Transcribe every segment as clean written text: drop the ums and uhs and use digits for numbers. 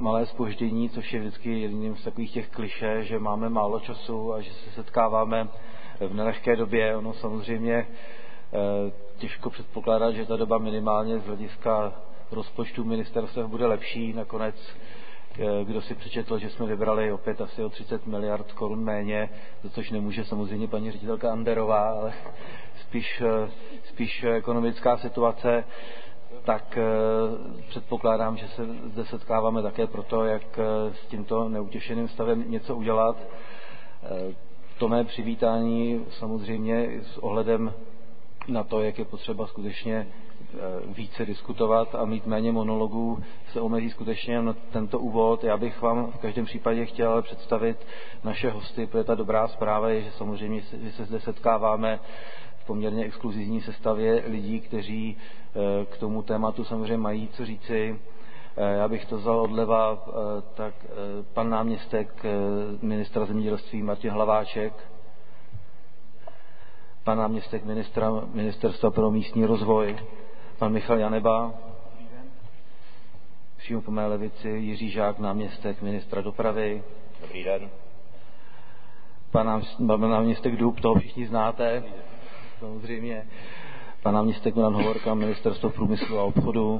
malé zpoždění, což je vždycky jedním z takových těch klišé, že máme málo času a že se setkáváme v nelehké době. Ono samozřejmě těžko předpokládat, že ta doba minimálně z hlediska rozpočtu ministerstev bude lepší. Nakonec, kdo si přečetl, že jsme vybrali opět asi o 30 miliard korun méně, za což nemůže samozřejmě paní ředitelka Anderová, ale spíš ekonomická situace, tak předpokládám, že se zde setkáváme také proto, jak s tímto neutěšeným stavem něco udělat. To mé přivítání samozřejmě s ohledem na to, jak je potřeba skutečně více diskutovat a mít méně monologů, se omezí skutečně na tento úvod. Já bych vám v každém případě chtěl představit naše hosty, protože ta dobrá zpráva je, že samozřejmě že se zde setkáváme v poměrně exkluzivní sestavě lidí, kteří k tomu tématu samozřejmě mají co říci. Já bych to vzal odleva, tak pan náměstek ministra zemědělství Martin Hlaváček, pan náměstek ministerstva pro místní rozvoj, pan Michal Janeba, přímo po mé levici Jiří Žák, náměstek ministra dopravy. Dobrý den. Pan náměstek Dub, toho všichni znáte, samozřejmě. Pan náměstek Milan Hovorka, ministerstvo průmyslu a obchodu.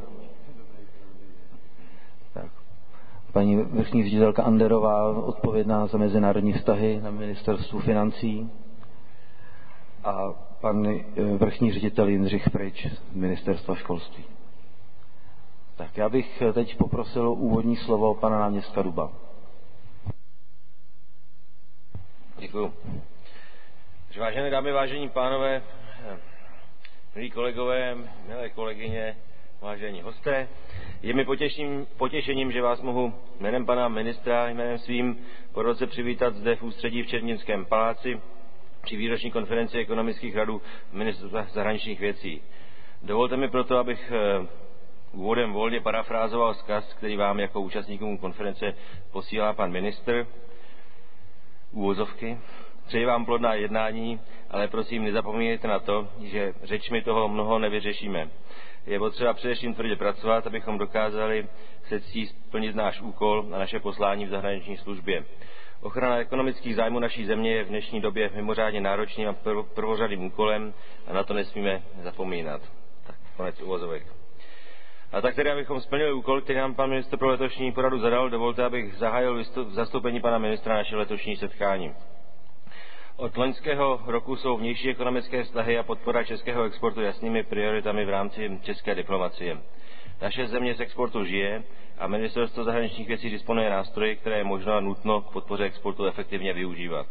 Tak. Paní vrchní ředitelka Anderová, odpovědná za mezinárodní vztahy na ministerstvu financí. A pan vrchní ředitel Jindřich Pryč z ministerstva školství. Tak já bych teď poprosil úvodní slovo pana náměstka Duba. Děkuju. Vážené dámy, vážení pánové, milí kolegové, milé kolegyně, vážení hosté, je mi potěšením, že vás mohu jménem pana ministra, jménem svým po roce přivítat zde v ústředí v Černínském paláci při výroční konferenci ekonomických radů ministerstva zahraničních věcí. Dovolte mi proto, abych úvodem volně parafrázoval vzkaz, který vám jako účastníkům konference posílá pan ministr. Úvozovky. Přeji vám plodná jednání, ale prosím nezapomínejte na to, že řečmi toho mnoho nevyřešíme. Je potřeba především tvrdě pracovat, abychom dokázali se ctí splnit náš úkol a naše poslání v zahraniční službě. Ochrana ekonomických zájmů naší země je v dnešní době mimořádně náročným a prvořadým úkolem a na to nesmíme zapomínat. Tak, konec uvozovek. A tak tedy, abychom splnili úkol, který nám pan ministr pro letošní poradu zadal, dovolte, abych zahájil v zastoupení pana ministra naše letošní setkání. Od loňského roku jsou vnější ekonomické vztahy a podpora českého exportu jasnými prioritami v rámci české diplomacie. Naše země z exportu žije a ministerstvo zahraničních věcí disponuje nástroji, které je možno a nutno k podpoře exportu efektivně využívat.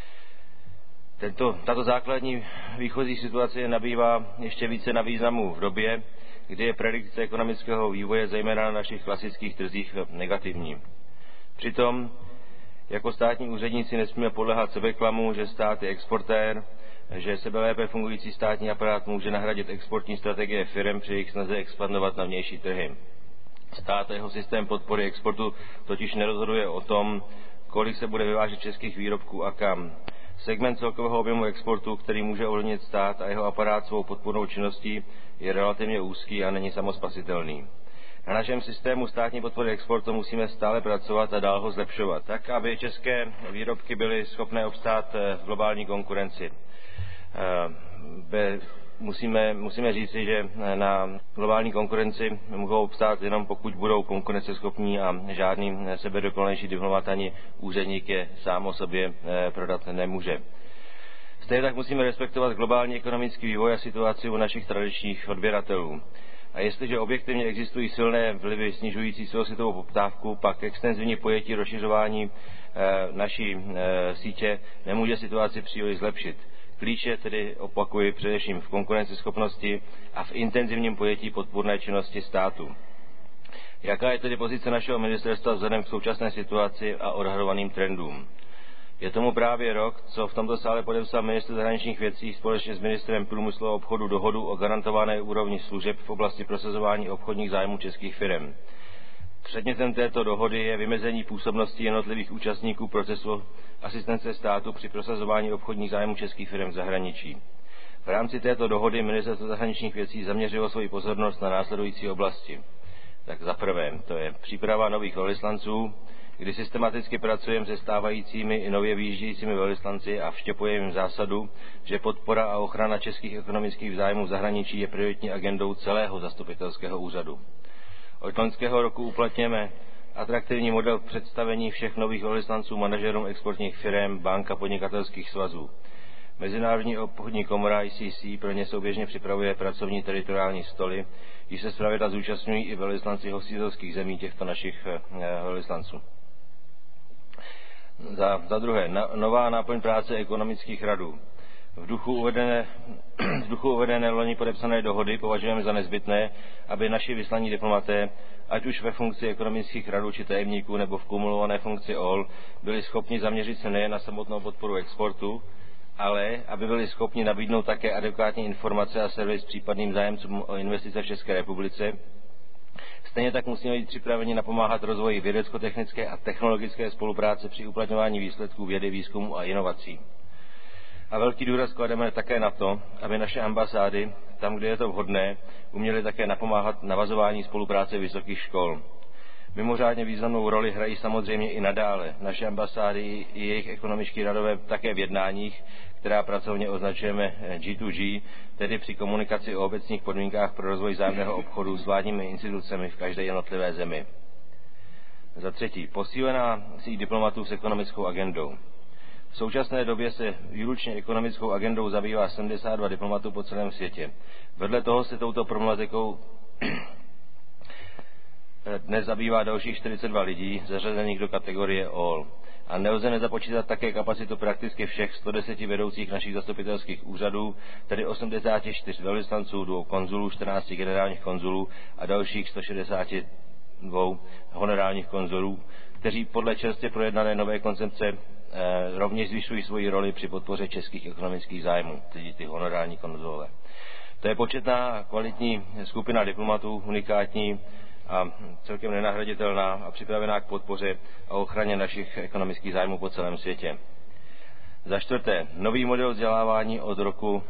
Tato základní výchozí situace nabývá ještě více na významu v době, kdy je predikce ekonomického vývoje zejména na našich klasických trzích negativní. Přitom jako státní úředníci nesmíme podléhat sebeklamu, že stát je exportér, že sebelépe fungující státní aparát může nahradit exportní strategie firem při jejich snaze expandovat na vnější trhy. Stát a jeho systém podpory exportu totiž nerozhoduje o tom, kolik se bude vyvážet českých výrobků a kam. Segment celkového objemu exportu, který může ovlivnit stát a jeho aparát svou podpornou činností, je relativně úzký a není samospasitelný. Na našem systému státní podpory exportu musíme stále pracovat a dál ho zlepšovat, tak aby české výrobky byly schopné obstát v globální konkurenci. Musíme říci, že na globální konkurenci mohou obstát jenom pokud budou konkurenceschopní a žádný sebedokonalejší diplomat ani úředník je sám o sobě prodat nemůže. Stejně tak musíme respektovat globální ekonomický vývoj a situaci u našich tradičních odběratelů. A jestliže objektivně existují silné vlivy snižující celosvětovou poptávku, pak extenzivní pojetí rozšiřování naší sítě nemůže situaci příliš zlepšit. Klíč je tedy, opakuji, především v konkurenceschopnosti a v intenzivním pojetí podpůrné činnosti státu. Jaká je tedy pozice našeho ministerstva vzhledem k současné situaci a odhadovaným trendům? Je tomu právě rok, co v tomto sále podepsal ministr zahraničních věcí společně s ministrem průmyslu a obchodu dohodu o garantované úrovni služeb v oblasti prosazování obchodních zájmů českých firem. Předmětem této dohody je vymezení působnosti jednotlivých účastníků procesu asistence státu při prosazování obchodních zájmů českých firem v zahraničí. V rámci této dohody ministerstvo zahraničních věcí zaměřilo svoji pozornost na následující oblasti. Tak za prvé, to je příprava nových velvyslanců, kdy systematicky pracujeme se stávajícími i nově vyjíždějícími velvyslanci a vštěpujeme jim zásadu, že podpora a ochrana českých ekonomických zájmů v zahraničí je prioritní agendou celého zastupitelského úřadu. Od loňského roku uplatňujeme atraktivní model představení všech nových velvyslanců manažerům exportních firem, bank a podnikatelských svazů. Mezinárodní obchodní komora ICC pro ně souběžně připravuje pracovní teritoriální stoly, již se zpravidla zúčastňují i velvyslanci hostitelských zemí těchto našich velvyslanců. Za druhé, nová náplň práce ekonomických radů. V duchu uvedené loni podepsané dohody považujeme za nezbytné, aby naši vyslaní diplomaté, ať už ve funkci ekonomických radů či tajemníků nebo v kumulované funkci OL, byli schopni zaměřit se nejen na samotnou podporu exportu, ale aby byli schopni nabídnout také adekvátní informace a servis případným zájemcům o investice v České republice. Stejně tak musíme být připraveni napomáhat rozvoji vědecko-technické a technologické spolupráce při uplatňování výsledků vědy, výzkumu a inovací. A velký důraz klademe také na to, aby naše ambasády, tam, kde je to vhodné, uměly také napomáhat navazování spolupráce vysokých škol. Mimořádně významnou roli hrají samozřejmě i nadále naše ambasády i jejich ekonomičtí radové také v jednáních, která pracovně označujeme G2G, tedy při komunikaci o obecných podmínkách pro rozvoj vzájemného obchodu s vládními institucemi v každé jednotlivé zemi. Za třetí, posílená síť diplomatů s ekonomickou agendou. V současné době se výlučně ekonomickou agendou zabývá 72 diplomatů po celém světě. Vedle toho se touto problematikou dnes zabývá dalších 42 lidí, zařazených do kategorie ALL. A nelze nezapočítat také kapacitu prakticky všech 110 vedoucích našich zastupitelských úřadů, tedy 84 velvyslanců, 2 konzulů, 14 generálních konzulů a dalších 162 honorálních konzulů, kteří podle čerstvě projednané nové koncepce rovněž zvyšují svoji roli při podpoře českých ekonomických zájmů, tedy ty honorální konzulové. To je početná a kvalitní skupina diplomatů, unikátní a celkem nenahraditelná a připravená k podpoře a ochraně našich ekonomických zájmů po celém světě. Za čtvrté, nový model vzdělávání od roku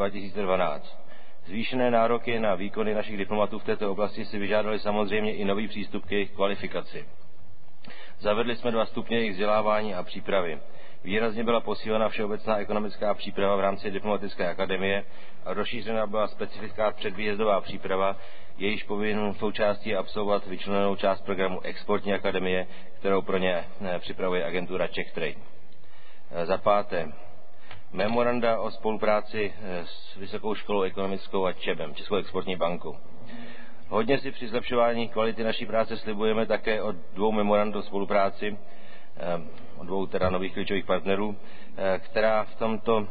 2012. Zvýšené nároky na výkony našich diplomatů v této oblasti si vyžádaly samozřejmě i nový přístup k jejich kvalifikaci. Zavedli jsme 2 stupně jejich vzdělávání a přípravy. Výrazně byla posílena všeobecná ekonomická příprava v rámci diplomatické akademie a rozšířena byla specifická předvýjezdová příprava, jejíž povinnou součástí je absolvovat vyčleněnou část programu Exportní akademie, kterou pro ně připravuje agentura Czech Trade. Za páté, memoranda o spolupráci s Vysokou školou ekonomickou a ČEBem, Českou exportní bankou. Hodně si při zlepšování kvality naší práce slibujeme také od 2 memorand o spolupráci, od 2 teda nových klíčových partnerů, která v tomto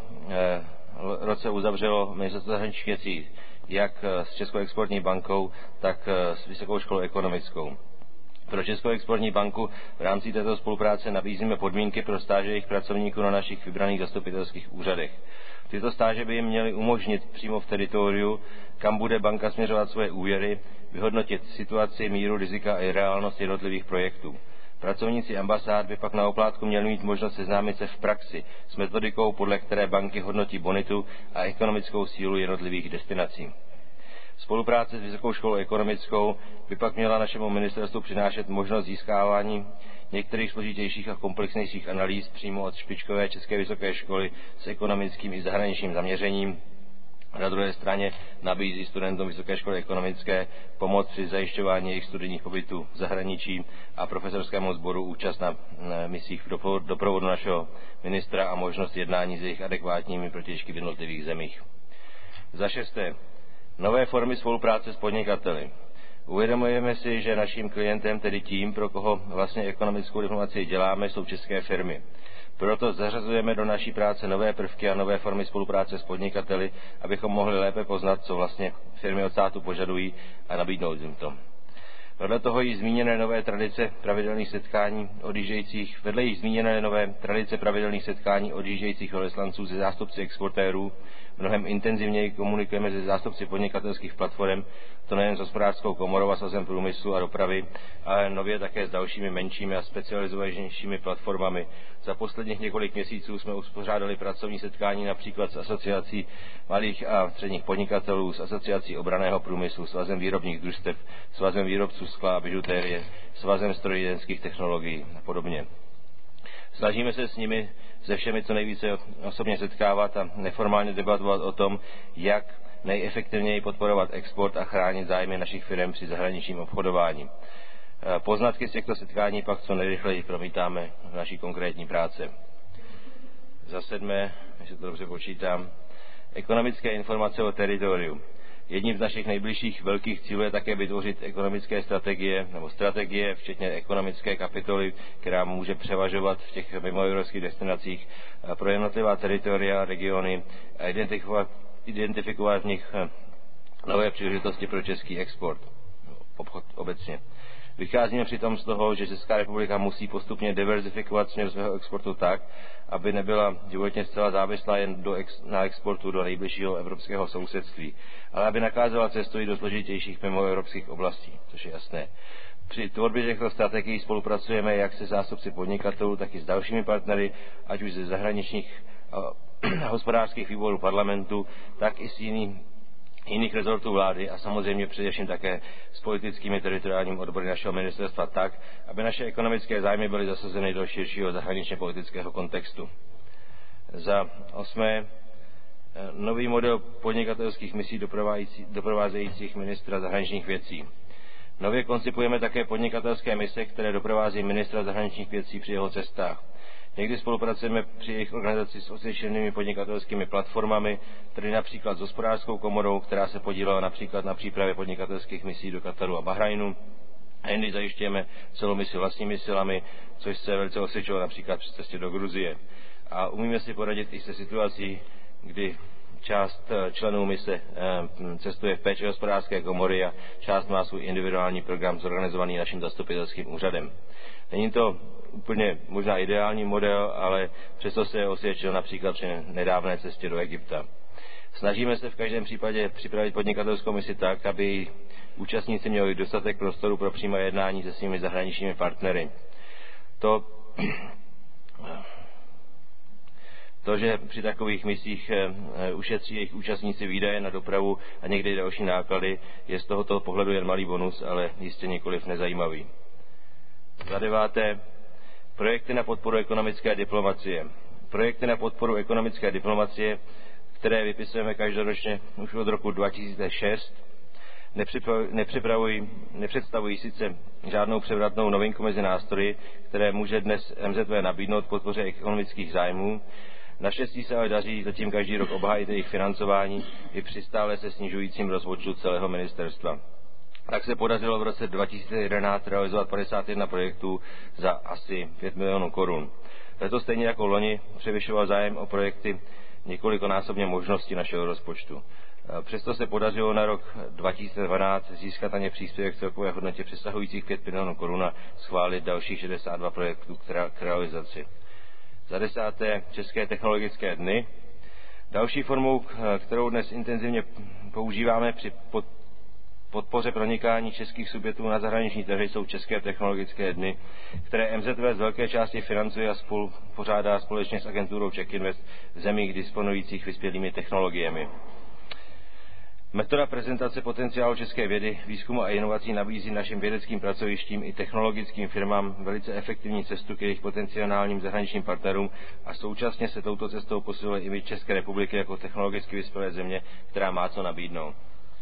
roce uzavřelo Ministerstvo zahraničních věcí, jak s Českou exportní bankou, tak s Vysokou školou ekonomickou. Pro Českou exportní banku v rámci této spolupráce nabízíme podmínky pro stáže jejich pracovníků na našich vybraných zastupitelských úřadech. Tyto stáže by jim měly umožnit přímo v teritoriu, kam bude banka směřovat svoje úvěry, vyhodnotit situaci, míru rizika a reálnost jednotlivých projektů. Pracovníci ambasád by pak na oplátku měli mít možnost seznámit se v praxi s metodikou, podle které banky hodnotí bonitu a ekonomickou sílu jednotlivých destinací. Spolupráce s Vysokou školou ekonomickou by pak měla našemu ministerstvu přinášet možnost získávání některých složitějších a komplexnějších analýz přímo od špičkové české vysoké školy s ekonomickým i zahraničním zaměřením. Na druhé straně nabízí studentům Vysoké školy ekonomické pomoc při zajišťování jejich studijních pobytů v zahraničí a profesorskému sboru účast na misích v doprovodu našeho ministra a možnost jednání s jejich adekvátními protějšky v jednotlivých zemích. Za šesté, nové formy spolupráce s podnikateli. Uvědomujeme si, že naším klientem, tedy tím, pro koho vlastně ekonomickou diplomacii děláme, jsou české firmy. Proto zařazujeme do naší práce nové prvky a nové formy spolupráce s podnikateli, abychom mohli lépe poznat, co vlastně firmy od státu požadují a nabídnout jim to. Vedle již zmíněné nové tradice pravidelných setkání odjíždějících velvyslanců se zástupci exportérů, mnohem intenzivněji komunikujeme se zástupci podnikatelských platform, to nejen s Hospodářskou komorou a Svazem průmyslu a dopravy, ale nově také s dalšími menšími a specializovanějšími platformami. Za posledních několik měsíců jsme uspořádali pracovní setkání například s Asociací malých a středních podnikatelů, s Asociací obranného průmyslu, Svazem výrobních družstev, Svazem výrobců průmyslu skla a bižutérie, Svazem strojírenských technologií a podobně. Snažíme se s nimi se všemi co nejvíce osobně setkávat a neformálně debatovat o tom, jak nejefektivněji podporovat export a chránit zájmy našich firm při zahraničním obchodování. Poznatky z těchto setkání pak co nejrychleji promítáme v naší konkrétní práci. Za 7, jestli to dobře počítám, ekonomické informace o teritoriu. Jedním z našich nejbližších velkých cílů je také vytvořit ekonomické strategie, včetně ekonomické kapitoly, která může převažovat v těch mimoevropských destinacích pro jednotlivá teritoria, regiony a identifikovat v nich nové příležitosti pro český export, obchod obecně. Vycházíme přitom z toho, že Česká republika musí postupně diverzifikovat směr svého exportu tak, aby nebyla životně zcela závislá jen na exportu do nejbližšího evropského sousedství, ale aby nakázala cestu i do složitějších mimoevropských oblastí, což je jasné. Při tvorbě těchto strategií spolupracujeme jak se zástupci podnikatelů, tak i s dalšími partnery, ať už ze zahraničních hospodářských výborů parlamentu, tak i s jiných rezortů vlády a samozřejmě především také s politickými teritoriálními odbory našeho ministerstva tak, aby naše ekonomické zájmy byly zasazeny do širšího zahraničně politického kontextu. Za 8. Nový model podnikatelských misí doprovázejících ministra zahraničních věcí. Nově koncipujeme také podnikatelské mise, které doprovází ministra zahraničních věcí při jeho cestách. Někdy spolupracujeme při jejich organizaci s osvědčenými podnikatelskými platformami, tedy například s Hospodářskou komorou, která se podílela například na přípravě podnikatelských misí do Kataru a Bahrajnu. A jindy zajišťujeme celou misi vlastními silami, což se velice osvědčilo například při cestě do Gruzie. A umíme si poradit i se situací, kdy část členů mise cestuje v péči Hospodářské komory a část má svůj individuální program zorganizovaný naším zastupitelským úřadem. Není to úplně možná ideální model, ale přesto se osvědčil například při nedávné cestě do Egypta. Snažíme se v každém případě připravit podnikatelskou misi tak, aby účastníci měli dostatek prostoru pro přímé jednání se svými zahraničními partnery. To, že při takových misích ušetří jejich účastníci výdaje na dopravu a někdy další náklady, je z tohoto pohledu jen malý bonus, ale jistě nikoliv nezajímavý. Za 9. Projekty na podporu ekonomické diplomacie. Projekty na podporu ekonomické diplomacie, které vypisujeme každoročně už od roku 2006, nepředstavují sice žádnou převratnou novinku mezi nástroji, které může dnes MZV nabídnout k podpoře ekonomických zájmů. Naštěstí se ale daří zatím každý rok obhájit jejich financování i při stále se snižujícím rozpočtu celého ministerstva. Tak se podařilo v roce 2011 realizovat 51 projektů za asi 5 milionů korun. Letos stejně jako loni převyšoval zájem o projekty několikonásobně možností našeho rozpočtu. Přesto se podařilo na rok 2012 získat na ně příspěvek v celkové hodnotě přesahujících 5 milionů korun a schválit dalších 62 projektů k realizaci. Za 10. České technologické dny. Další formou, kterou dnes intenzivně používáme při podpoře pronikání českých subjektů na zahraniční trhy, jsou České technologické dny, které MZV z velké části financuje a pořádá společně s agenturou CzechInvest v zemích disponujících vyspělými technologiemi. Metoda prezentace potenciálu české vědy, výzkumu a inovací nabízí našim vědeckým pracovištím i technologickým firmám velice efektivní cestu k jejich potenciálním zahraničním partnerům a současně se touto cestou posiluje image České republiky jako technologicky vyspělé země, která má co nabídnout.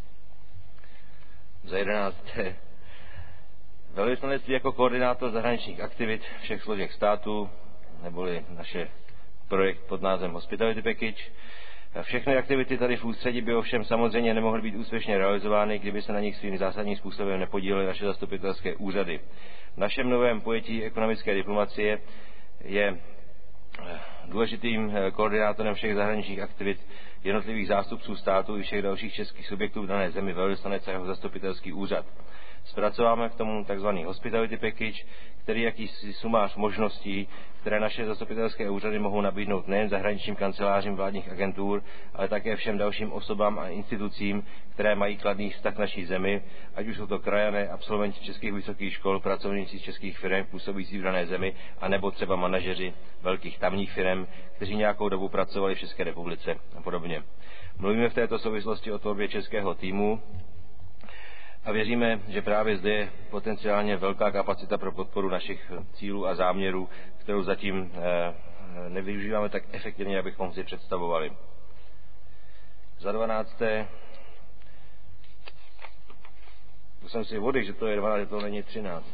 Za 11. Velvyslanectví jako koordinátor zahraničních aktivit všech složek státu, neboli naše projekt pod názvem Hospitality Package. Všechny aktivity tady v ústředí by ovšem samozřejmě nemohly být úspěšně realizovány, kdyby se na nich svým zásadním způsobem nepodílely naše zastupitelské úřady. V našem novém pojetí ekonomické diplomacie je důležitým koordinátorem všech zahraničních aktivit jednotlivých zástupců státu i všech dalších českých subjektů v dané zemi velvyslanec a jeho zastupitelský úřad. Zpracováme k tomu tzv. Hospitality Package, který jakýsi sumář možností, které naše zastupitelské úřady mohou nabídnout nejen zahraničním kancelářím vládních agentur, ale také všem dalším osobám a institucím, které mají kladný vztah k naší zemi, ať už jsou to krajané, absolventi českých vysokých škol, pracovníci českých firm působící v dané zemi, anebo třeba manažeři velkých tamních firm, kteří nějakou dobu pracovali v České republice a podobně. Mluvíme v této souvislosti o tvorbě českého týmu. A věříme, že právě zde je potenciálně velká kapacita pro podporu našich cílů a záměrů, kterou zatím nevyužíváme tak efektivně, abychom si představovali. Za 12. To jsem si vodil, že to je 12, že to není 13.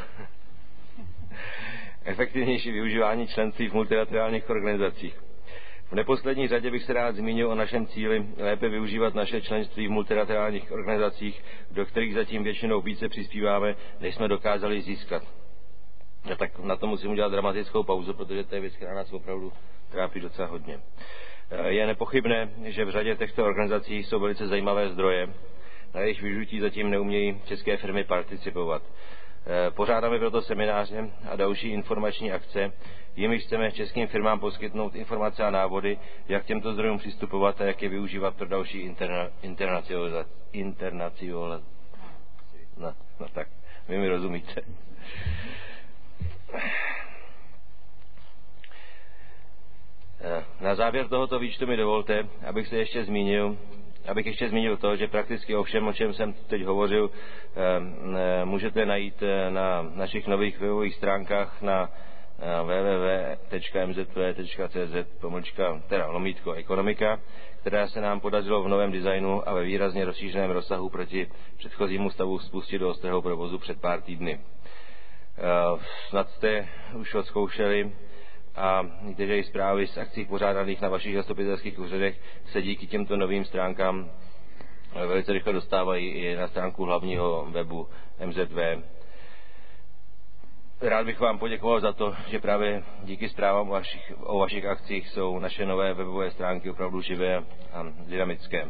Efektivnější využívání členství v multilaterálních organizacích. V neposlední řadě bych se rád zmínil o našem cíli lépe využívat naše členství v multilaterálních organizacích, do kterých zatím většinou více přispíváme, než jsme dokázali získat. A tak na to musím udělat dramatickou pauzu, protože to je věc, která nás opravdu trápí docela hodně. Je nepochybné, že v řadě těchto organizací jsou velice zajímavé zdroje, na jejich využití zatím neumějí české firmy participovat. Pořádáme proto semináře a další informační akce, jimiž chceme českým firmám poskytnout informace a návody, jak těmto zdrojům přistupovat a jak je využívat pro další No tak, vy mi rozumíte. Na závěr tohoto výčtu mi dovolte, abych ještě zmínil to, že prakticky o všem, o čem jsem teď hovořil, můžete najít na našich nových webových stránkách na www.mzv.cz/ekonomika, která se nám podařilo v novém designu a ve výrazně rozšířeném rozsahu proti předchozímu stavu spustit do ostrého provozu před pár týdny. Snad jste už odzkoušeli a některé i zprávy z akcí pořádaných na vašich zastupitelských úřadech se díky těmto novým stránkám velice rychle dostávají i na stránku hlavního webu MZV. Rád bych vám poděkoval za to, že právě díky zprávám o vašich akcích jsou naše nové webové stránky opravdu živé a dynamické.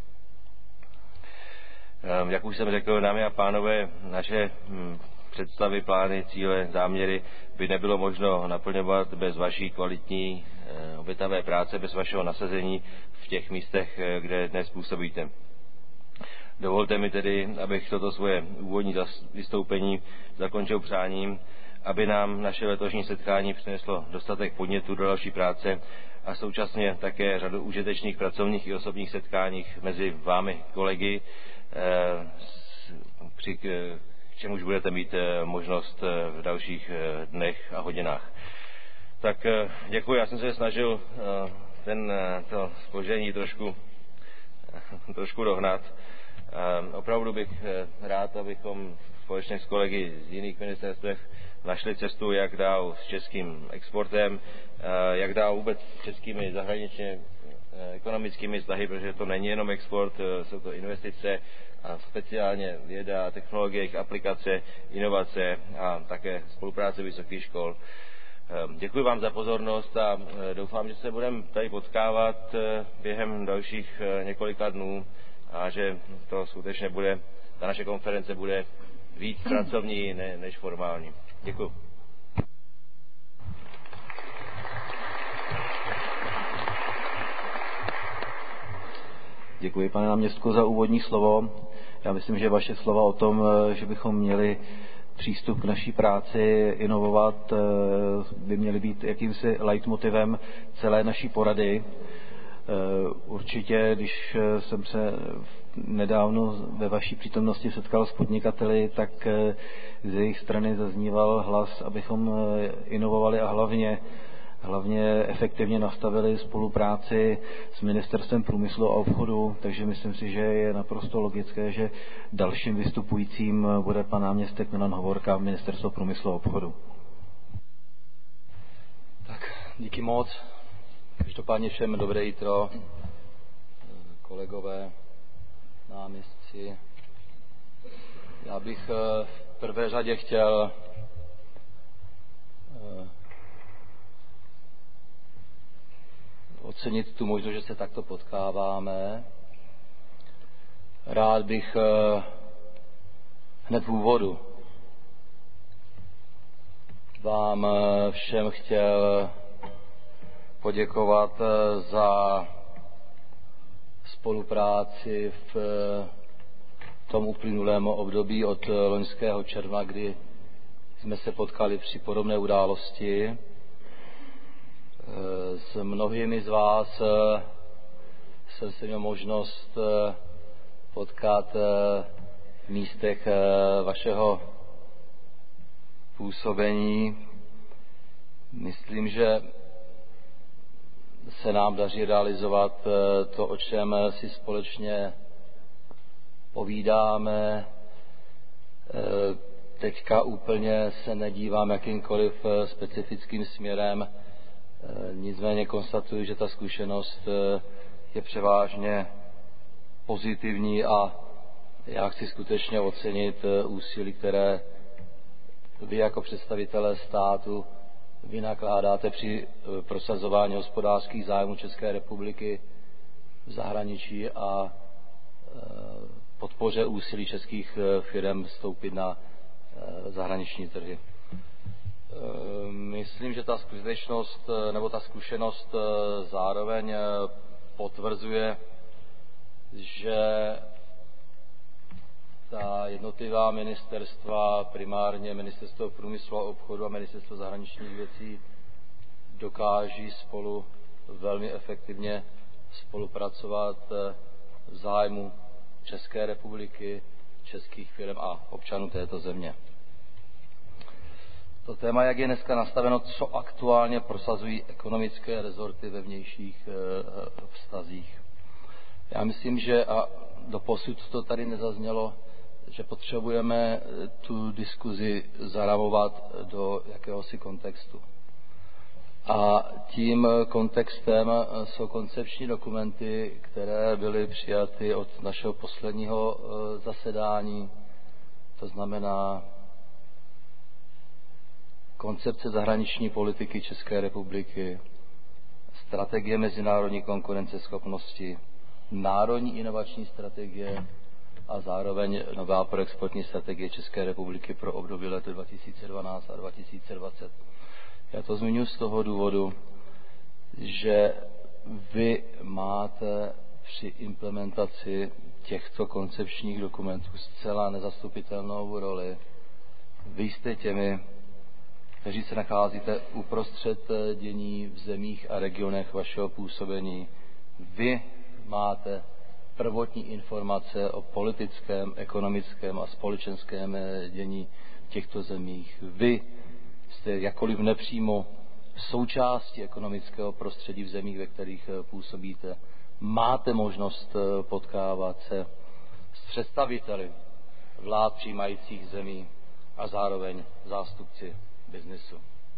Jak už jsem řekl, dámy a pánové, naše představy, plány, cíle, záměry by nebylo možno naplňovat bez vaší kvalitní obětavé práce, bez vašeho nasazení v těch místech, kde dnes působíte. Dovolte mi tedy, abych toto svoje úvodní vystoupení zakončil přáním, aby nám naše letošní setkání přineslo dostatek podnětů do další práce a současně také řadu užitečných pracovních i osobních setkáních mezi vámi kolegy, k čemuž budete mít možnost v dalších dnech a hodinách. Tak děkuji, já jsem se snažil to zpoždění trošku dohnat. Opravdu bych rád, abychom společně s kolegy z jiných ministerstvech našli cestu, jak dál s českým exportem, jak dál vůbec s českými zahraničně ekonomickými vztahy, protože to není jenom export, jsou to investice a speciálně věda, technologie, jejich aplikace, inovace a také spolupráce vysokých škol. Děkuji vám za pozornost a doufám, že se budeme tady potkávat během dalších několika dnů a že to skutečně bude, ta naše konference bude víc pracovní než formální. Děkuji. Děkuji, pane náměstku, za úvodní slovo. Já myslím, že vaše slova o tom, že bychom měli přístup k naší práci inovovat, by měly být jakýmsi leitmotivem celé naší porady. Určitě, když jsem se nedávno ve vaší přítomnosti setkal s podnikateli, tak z jejich strany zazníval hlas, abychom inovovali a hlavně efektivně nastavili spolupráci s Ministerstvem průmyslu a obchodu, takže myslím si, že je naprosto logické, že dalším vystupujícím bude pan náměstek Milan Hovorka, Ministerstvo průmyslu a obchodu. Tak, díky moc. Každopádně všem dobré jitro, kolegové, náměstci. Já bych v prvé řadě chtěl ocenit tu možnost, že se takto potkáváme. Rád bych hned v úvodu vám všem chtěl poděkovat za spolupráci v tom uplynulém období od loňského června, kdy jsme se potkali při podobné události. S mnohými z vás jsem se měl možnost potkat místech vašeho působení. Myslím, že se nám daří realizovat to, o čem si společně povídáme. Teďka úplně se nedívám jakýmkoliv specifickým směrem, nicméně konstatuji, že ta zkušenost je převážně pozitivní a já chci skutečně ocenit úsilí, které vy jako představitelé státu vynakládáte při prosazování hospodářských zájmů České republiky v zahraničí a podpoře úsilí českých firm vstoupit na zahraniční trhy. Myslím, že ta skutečnost nebo ta zkušenost zároveň potvrzuje, že ta jednotlivá ministerstva, primárně Ministerstvo průmyslu a obchodu a Ministerstvo zahraničních věcí, dokáží spolu velmi efektivně spolupracovat v zájmu České republiky, českých firm a občanů této země. To téma, jak je dneska nastaveno, co aktuálně prosazují ekonomické rezorty ve vnějších vztazích. Já myslím, že, a doposud to tady nezaznělo, že potřebujeme tu diskuzi zaramovat do jakéhosi kontextu. A tím kontextem jsou koncepční dokumenty, které byly přijaty od našeho posledního zasedání, to znamená koncepce zahraniční politiky České republiky, strategie mezinárodní konkurenceschopnosti, národní inovační strategie a zároveň nová proexportní strategie České republiky pro období let 2012 a 2020. Já to zmiňuji z toho důvodu, že vy máte při implementaci těchto koncepčních dokumentů zcela nezastupitelnou roli. Vy jste těmi, kteří se nacházíte uprostřed dění v zemích a regionech vašeho působení. Vy máte prvotní informace o politickém, ekonomickém a společenském dění v těchto zemích. Vy jste jakkoliv nepřímo součástí ekonomického prostředí v zemích, ve kterých působíte. Máte možnost potkávat se s představiteli vlád přijímajících zemí a zároveň zástupci biznesu.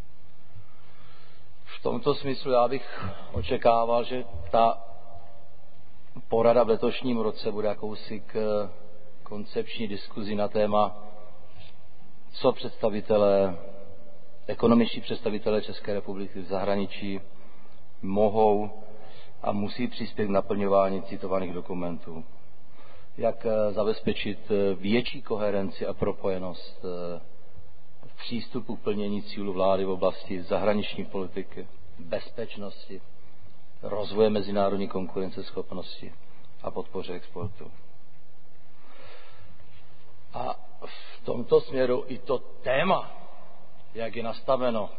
V tomto smyslu já bych očekával, že ta porada v letošním roce bude jakousi koncepční diskuzi na téma, co představitelé, ekonomičtí představitelé České republiky v zahraničí mohou a musí přispět k naplňování citovaných dokumentů. Jak zabezpečit větší koherenci a propojenost v přístupu k plnění cílů vlády v oblasti zahraniční politiky, bezpečnosti, rozvoje mezinárodní konkurenceschopnosti a podpoře exportu. A v tomto směru i to téma, jak je nastaveno,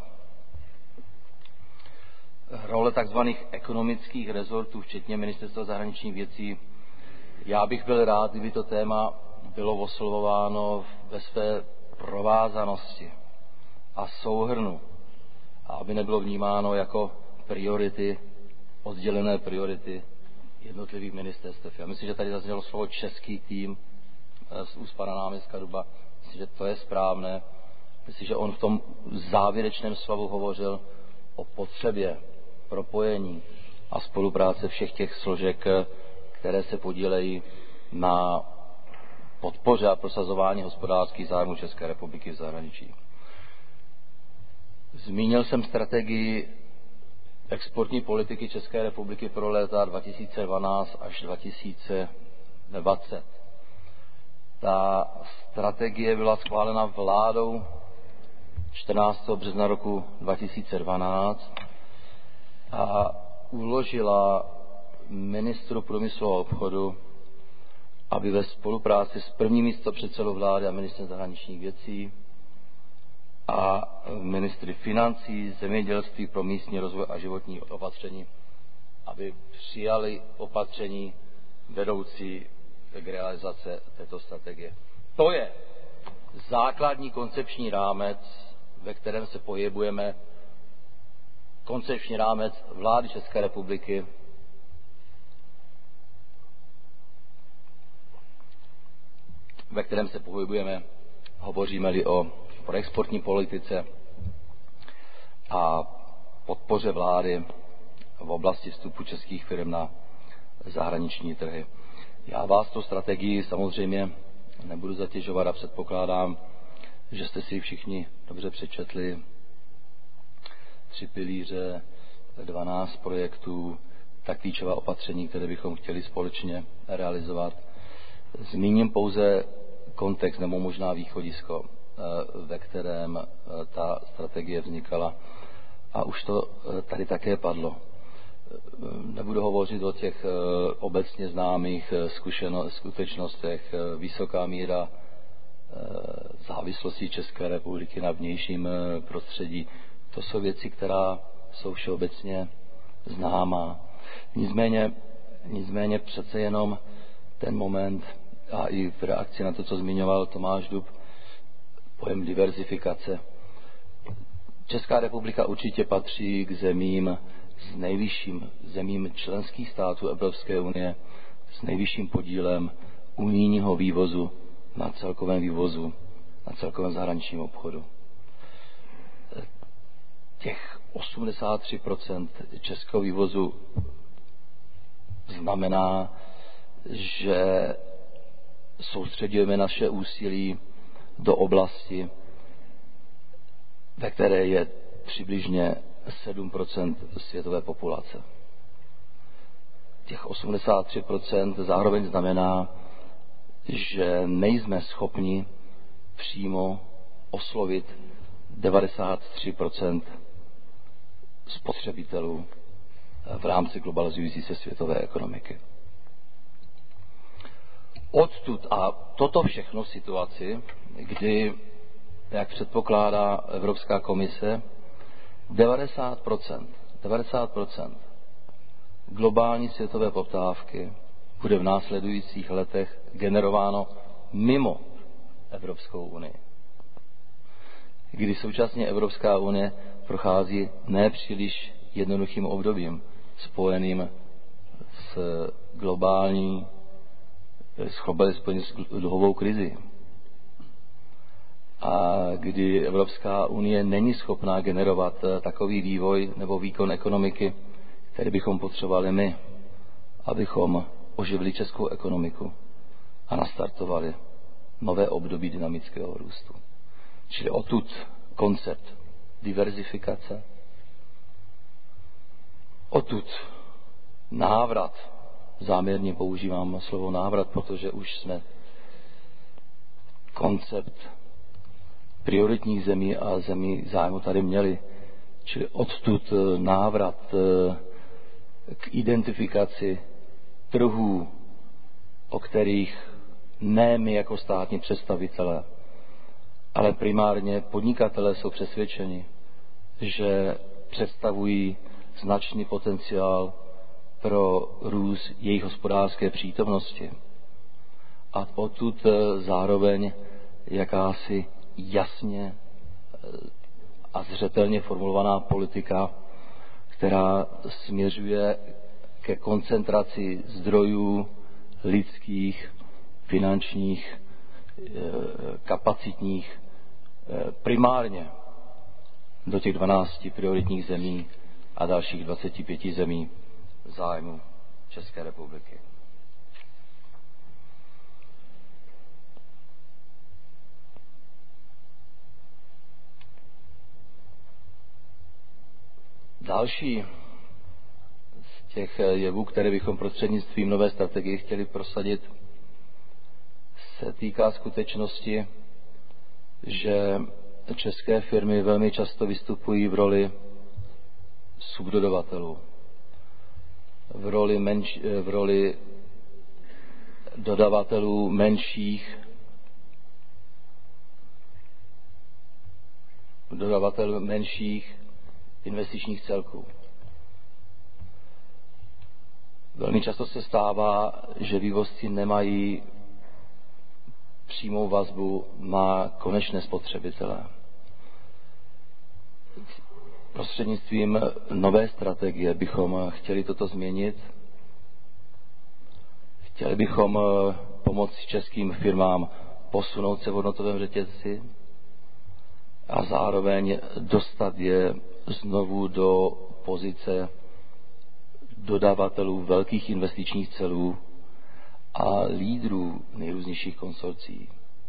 role tzv. Ekonomických rezortů, včetně Ministerstva zahraničních věcí, já bych byl rád, kdyby to téma bylo oslovováno ve své provázanosti a souhrnu, a aby nebylo vnímáno jako priority, oddělené priority jednotlivých ministerstev. Já myslím, že tady zaznělo slovo český tým z úst pana náměstka Duba. Myslím, že to je správné. Myslím, že on v tom závěrečném slovu hovořil o potřebě propojení a spolupráce všech těch složek, které se podílejí na podpoře a prosazování hospodářských zájmů České republiky v zahraničí. Zmínil jsem strategii exportní politiky České republiky pro léta 2012 až 2020. Ta strategie byla schválena vládou 14. března roku 2012 a uložila ministru průmyslu a obchodu, aby ve spolupráci s prvním místopředsedou vlády a ministrem zahraničních věcí a ministry financí, zemědělství pro místní rozvoj a životní opatření, aby přijali opatření vedoucí k realizaci této strategie. To je základní koncepční rámec, ve kterém se pohybujeme, koncepční rámec vlády České republiky, ve kterém se pohybujeme, hovoříme-li o exportní politice a podpoře vlády v oblasti vstupu českých firm na zahraniční trhy. Já vás tu strategii samozřejmě nebudu zatěžovat a předpokládám, že jste si ji všichni dobře přečetli. 3 pilíře, 12 projektů, tak klíčová opatření, které bychom chtěli společně realizovat. Zmíním pouze kontext nebo možná východisko, ve kterém ta strategie vznikala. A už to tady také padlo. Nebudu hovořit o těch obecně známých skutečnostech, vysoká míra závislosti České republiky na vnějším prostředí. To jsou věci, která jsou všeobecně známá. Nicméně přece jenom ten moment, a i v reakci na to, co zmiňoval Tomáš Dub, pojem diverzifikace. Česká republika určitě patří k zemím s nejvyšším zemím členských států Evropské unie s nejvyšším podílem unijního vývozu na celkovém vývozu, na celkovém zahraničním obchodu. Těch 83% českého vývozu znamená, že soustředujeme naše úsilí do oblasti, ve které je přibližně 7% světové populace. Těch 83% zároveň znamená, že nejsme schopni přímo oslovit 93% spotřebitelů v rámci globalizující se světové ekonomiky. Odtud a toto všechno v situaci, kdy, jak předpokládá Evropská komise, 90% globální světové poptávky bude v následujících letech generováno mimo Evropskou unii. Kdy současně Evropská unie prochází nepříliš jednoduchým obdobím spojeným s globální s dluhovou krizi. A kdy Evropská unie není schopná generovat takový vývoj nebo výkon ekonomiky, který bychom potřebovali my, abychom oživili českou ekonomiku a nastartovali nové období dynamického růstu. Čili odtud koncept diverzifikace, odtud návrat, záměrně používám slovo návrat, protože už jsme koncept prioritních zemí a zemí zájmu tady měli, čili odtud návrat k identifikaci trhů, o kterých ne my jako státní představitelé, ale primárně podnikatelé jsou přesvědčeni, že představují značný potenciál pro růst jejich hospodářské přítomnosti. A odtud zároveň jakási jasně a zřetelně formulovaná politika, která směřuje ke koncentraci zdrojů lidských, finančních, kapacitních, primárně do těch 12 prioritních zemí a dalších 25 zemí zájmu České republiky. Další z těch jevů, které bychom prostřednictvím nové strategie chtěli prosadit, se týká skutečnosti, že české firmy velmi často vystupují v roli subdodavatelů, v roli dodavatelů menších investičních celků. Velmi často se stává, že vývozci nemají přímou vazbu na konečné spotřebitele. Prostřednictvím nové strategie bychom chtěli toto změnit. Chtěli bychom pomoci českým firmám posunout se v hodnotovém řetězci a zároveň dostat je znovu do pozice dodavatelů velkých investičních celů a lídrů nejrůznějších konsorcí.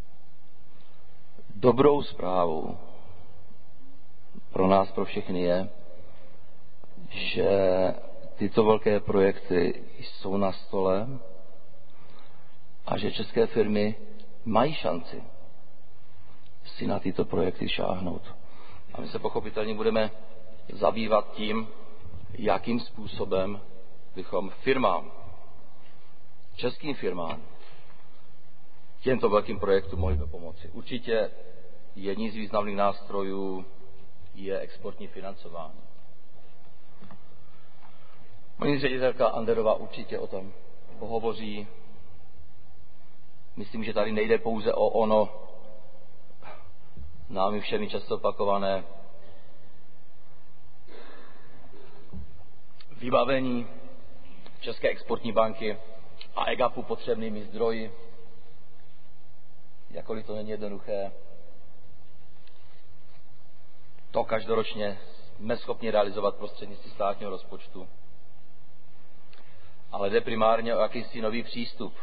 Dobrou zprávou pro nás, pro všechny je, že tyto velké projekty jsou na stole a že české firmy mají šanci si na tyto projekty šáhnout. A my se pochopitelně budeme zabývat tím, jakým způsobem bychom firmám, českým firmám, těmto velkým projektům mohli pomoci. Určitě jedním z významných nástrojů je exportní financování. Paní ředitelka Anderová určitě o tom pohovoří. Myslím, že tady nejde pouze o ono námi všemi často opakované vybavení České exportní banky a EGAPu potřebnými zdroji, jakkoliv to není jednoduché. To každoročně jsme schopni realizovat prostřednictvím státního rozpočtu. Ale jde primárně o jakýsi nový přístup,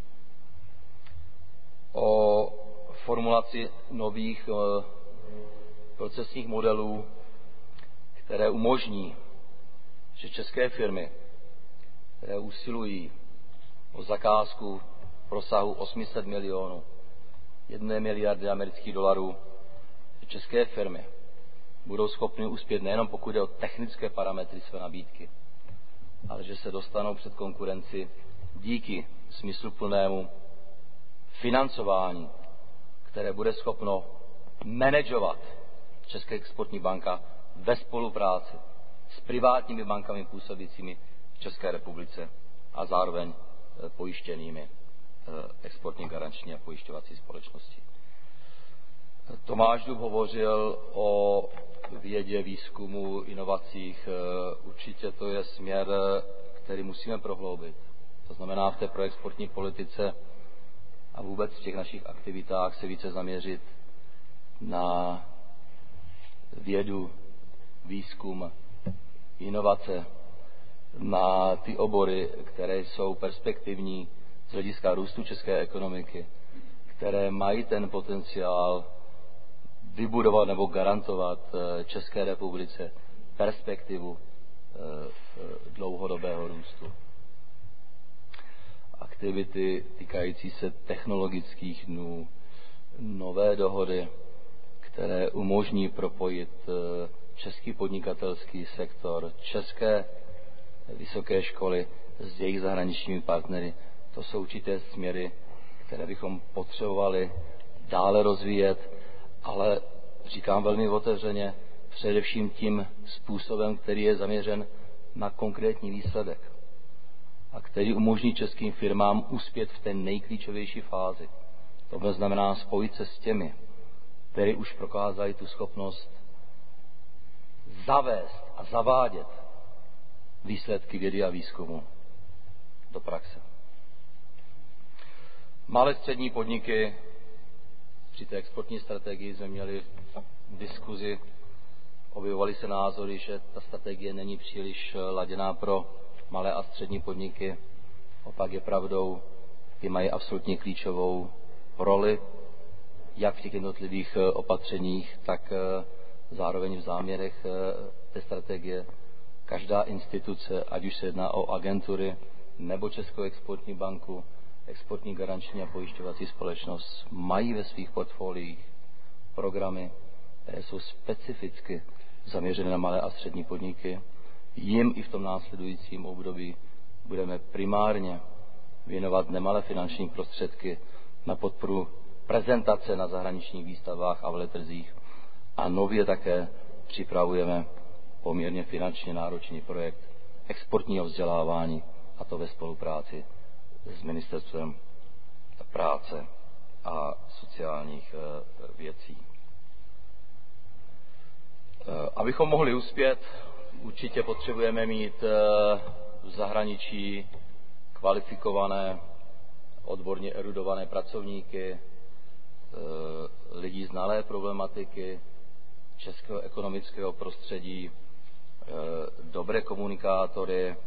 o formulaci nových procesních modelů, které umožní, že české firmy, které usilují o zakázku v rozsahu 800 milionů, 1 miliardy amerických dolarů, že české firmy budou schopny uspět nejenom pokud jde o technické parametry své nabídky, ale že se dostanou před konkurenci díky smysluplnému financování, které bude schopno manažovat Česká exportní banka ve spolupráci s privátními bankami působícími v České republice a zároveň pojištěnými exportní garanční a pojišťovací společnosti. Tomáš Dub hovořil o vědě, výzkumu, inovacích. Určitě to je směr, který musíme prohloubit. To znamená v té proexportní politice a vůbec v těch našich aktivitách se více zaměřit na vědu, výzkum, inovace, na ty obory, které jsou perspektivní z hlediska růstu české ekonomiky, které mají ten potenciál vybudovat nebo garantovat České republice perspektivu dlouhodobého růstu. Aktivity týkající se technologických dnů, nové dohody, které umožní propojit český podnikatelský sektor, české vysoké školy s jejich zahraničními partnery. To jsou určité směry, které bychom potřebovali dále rozvíjet, ale říkám velmi otevřeně, především tím způsobem, který je zaměřen na konkrétní výsledek a který umožní českým firmám uspět v té nejklíčovější fázi. To znamená spojit se s těmi, kteří už prokázali tu schopnost zavést a zavádět výsledky vědy a výzkumu do praxe. Malé střední podniky, při té exportní strategii jsme měli diskuzi, objevovaly se názory, že ta strategie není příliš laděná pro malé a střední podniky. Opak je pravdou, ty mají absolutně klíčovou roli, jak v těch jednotlivých opatřeních, tak zároveň v záměrech té strategie. Každá instituce, ať už se jedná o agentury nebo Českou exportní banku, exportní garanční a pojišťovací společnost, mají ve svých portfoliích programy, které jsou specificky zaměřené na malé a střední podniky. Jim i v tom následujícím období budeme primárně věnovat nemalé finanční prostředky na podporu prezentace na zahraničních výstavách a veletrzích. A nově také připravujeme poměrně finančně náročný projekt exportního vzdělávání, a to ve spolupráci s Ministerstvem práce a sociálních věcí. Abychom mohli uspět, určitě potřebujeme mít v zahraničí kvalifikované, odborně erudované pracovníky, lidi znalé problematiky českého ekonomického prostředí, dobré komunikátory.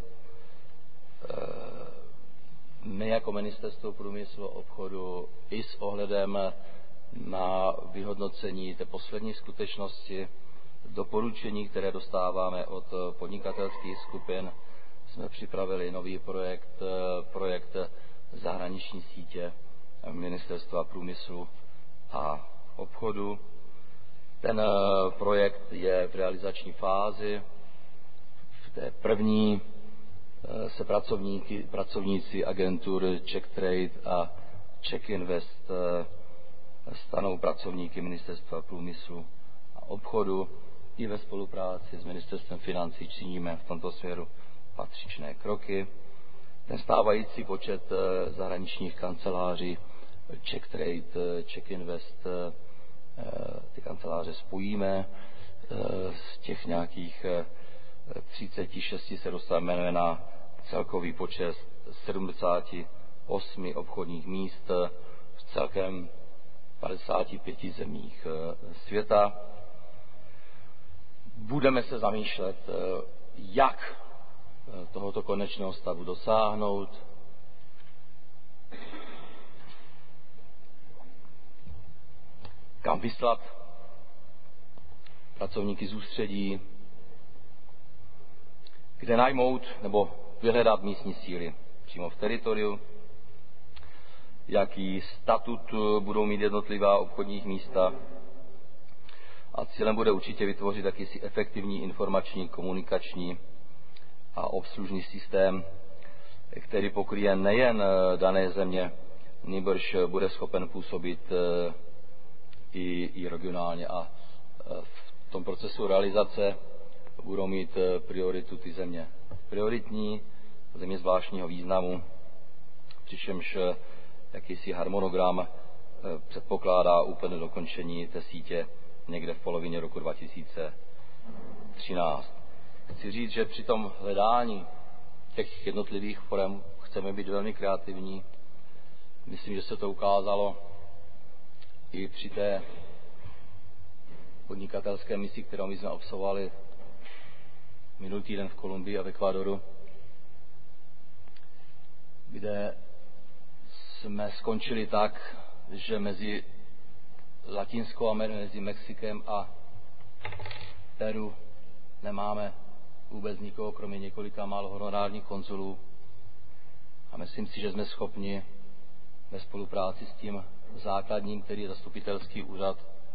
My jako Ministerstvo průmyslu a obchodu i s ohledem na vyhodnocení té poslední skutečnosti, doporučení, které dostáváme od podnikatelských skupin, jsme připravili nový projekt zahraniční sítě Ministerstva průmyslu a obchodu. Ten projekt je v realizační fázi. V té první se pracovníci agentur Czech Trade a Czech Invest stanou pracovníky Ministerstva průmyslu a obchodu. I ve spolupráci s Ministerstvem financí činíme v tomto směru patřičné kroky. Ten stávající počet zahraničních kanceláří Czech Trade, Czech Invest, ty kanceláře spojíme. Z těch nějakých 36 se dostaneme na celkový počet 78 obchodních míst v celkem 55 zemích světa. Budeme se zamýšlet, jak tohoto konečného stavu dosáhnout. Kam vyslat pracovníky z ústředí, kde najmout nebo vyhledat místní síly přímo v teritoriu, jaký statut budou mít jednotlivá obchodních místa. A cílem bude určitě vytvořit jakýsi efektivní informační, komunikační a obslužný systém, který pokryje nejen dané země, nýbrž bude schopen působit i regionálně. A v tom procesu realizace budou mít prioritu ty země prioritní, země zvláštního významu, přičemž jakýsi harmonogram předpokládá úplné dokončení té sítě někde v polovině roku 2013. Chci říct, že při tom hledání těch jednotlivých forem chceme být velmi kreativní. Myslím, že se to ukázalo i při té podnikatelské misi, kterou my jsme absolvovali minulý týden v Kolumbii a v Ekvádoru, kde jsme skončili tak, že mezi Latinskou Amerikou, mezi Mexikem a Peru nemáme vůbec nikoho, kromě několika málo honorárních konzulů. A myslím si, že jsme schopni ve spolupráci s tím základním, který je zastupitelský úřad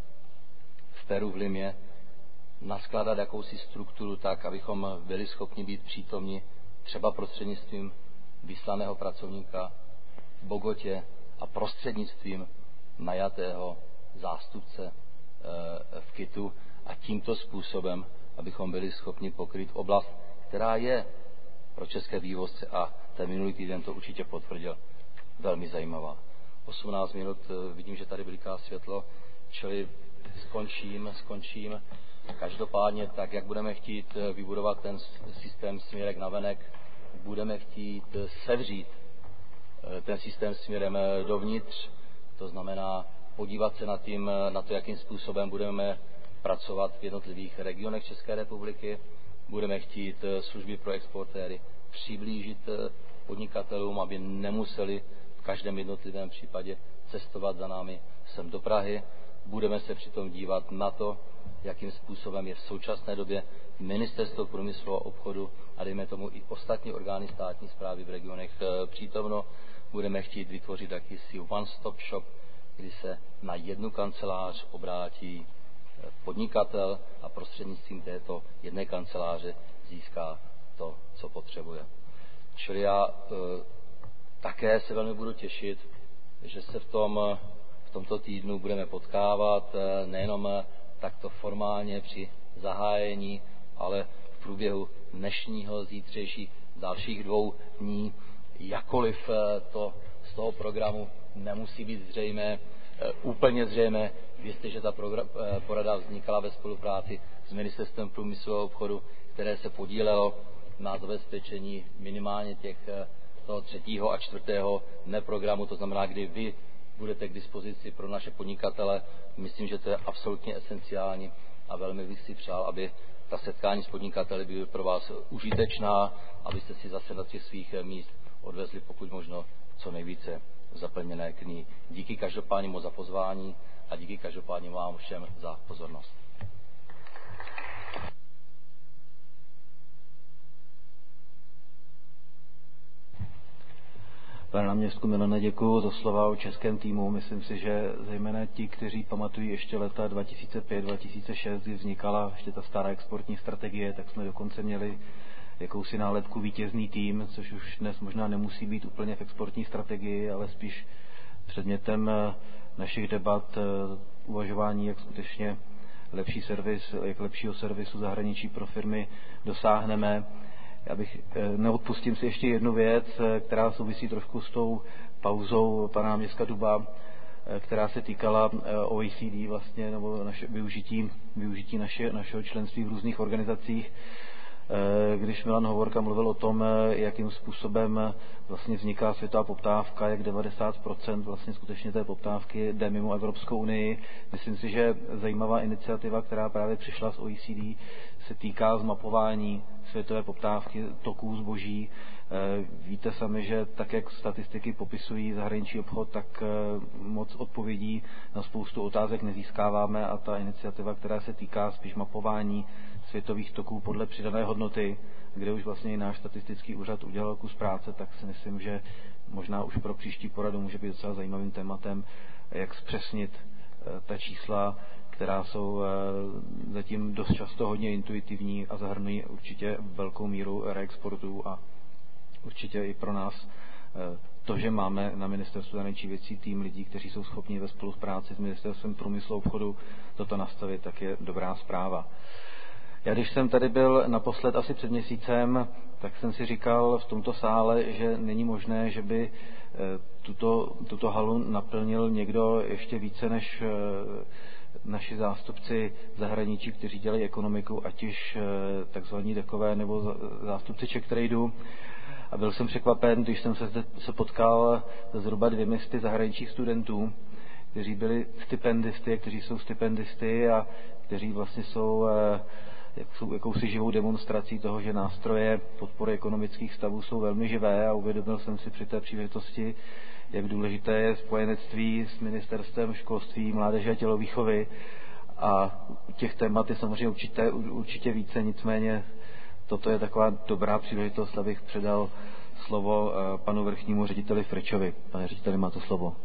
v Peru v Limě, naskládat jakousi strukturu tak, abychom byli schopni být přítomni třeba prostřednictvím vyslaného pracovníka v Bogotě a prostřednictvím najatého zástupce v Kitu a tímto způsobem, abychom byli schopni pokryt oblast, která je pro české vývozce, a ten minulý týden to určitě potvrdil, velmi zajímavá. 18 minut, vidím, že tady bliká světlo, čili skončím. Každopádně tak, jak budeme chtít vybudovat ten systém směrek navenek, budeme chtít sevřít ten systém směrem dovnitř, to znamená podívat se na to, jakým způsobem budeme pracovat v jednotlivých regionech České republiky. Budeme chtít služby pro exportéry přiblížit podnikatelům, aby nemuseli v každém jednotlivém případě cestovat za námi sem do Prahy. Budeme se přitom dívat na to, jakým způsobem je v současné době Ministerstvo průmyslu a obchodu a dejme tomu i ostatní orgány státní správy v regionech přítomno. Budeme chtít vytvořit jakýsi one-stop shop, kdy se na jednu kancelář obrátí podnikatel a prostřednictvím této jedné kanceláře získá to, co potřebuje. Čili já také se velmi budu těšit, že se v tomto týdnu budeme potkávat nejenom takto formálně při zahájení, ale v průběhu dnešního, zítřejších, dalších 2 dní, jakkoliv to z toho programu nemusí být úplně zřejmé. Vězte, že ta porada vznikala ve spolupráci s Ministerstvem průmyslu a obchodu, které se podílelo na zabezpečení minimálně toho 3. a 4. dne programu, to znamená, kdy vy budete k dispozici pro naše podnikatele. Myslím, že to je absolutně esenciální a velmi bych si přál, aby ta setkání s podnikateli byly pro vás užitečná, abyste si zase na těch svých míst odvezli pokud možno co nejvíce zaplněné knihy. Díky každopádně moc za pozvání a díky každopádně vám všem za pozornost. Pane náměstku Milane, děkuji za slova o českém týmu. Myslím si, že zejména ti, kteří pamatují ještě leta 2005-2006, kdy vznikala ještě ta stará exportní strategie, tak jsme dokonce měli jakousi nálepku vítězný tým, což už dnes možná nemusí být úplně v exportní strategii, ale spíš předmětem našich debat, uvažování, jak skutečně jak lepšího servisu zahraničí pro firmy dosáhneme. Neodpustím si ještě jednu věc, která souvisí trošku s tou pauzou pana náměstka Duba, která se týkala OECD vlastně, nebo využití našeho členství v různých organizacích. Když Milan Hovorka mluvil o tom, jakým způsobem vlastně vzniká světová poptávka, jak 90% vlastně skutečně té poptávky jde mimo Evropskou unii. Myslím si, že zajímavá iniciativa, která právě přišla z OECD, se týká zmapování světové poptávky toků zboží. Víte sami, že tak, jak statistiky popisují zahraniční obchod, tak moc odpovědí na spoustu otázek nezískáváme a ta iniciativa, která se týká spíš mapování světových toků podle přidané hodnoty, kde už vlastně i náš statistický úřad udělal kus práce, tak si myslím, že možná už pro příští poradu může být docela zajímavým tématem, jak zpřesnit ta čísla, která jsou zatím dost často hodně intuitivní a zahrnují určitě velkou míru reexportů a určitě i pro nás to, že máme na Ministerstvu zahraničních věcí tým lidí, kteří jsou schopni ve spolupráci s Ministerstvem průmyslu a obchodu toto nastavit, tak je dobrá zpráva. Já když jsem tady byl naposled asi před měsícem, tak jsem si říkal v tomto sále, že není možné, že by tuto halu naplnil někdo ještě více než naši zástupci zahraničí, kteří dělají ekonomiku, ať již takzvaní dekové nebo zástupci Czech Tradu. A byl jsem překvapen, když jsem se potkal se zhruba 200 zahraničních studentů, kteří byli stipendisty, kteří jsou stipendisty a kteří vlastně jsou jakousi živou demonstrací toho, že nástroje podpory ekonomických stavů jsou velmi živé, a uvědomil jsem si při té příležitosti, jak důležité je spojenectví s Ministerstvem školství, mládeže a tělovýchovy. A těch témat je samozřejmě určitě více, nicméně toto je taková dobrá příležitost, abych předal slovo panu vrchnímu řediteli Frčovi. Pane řediteli, máte slovo.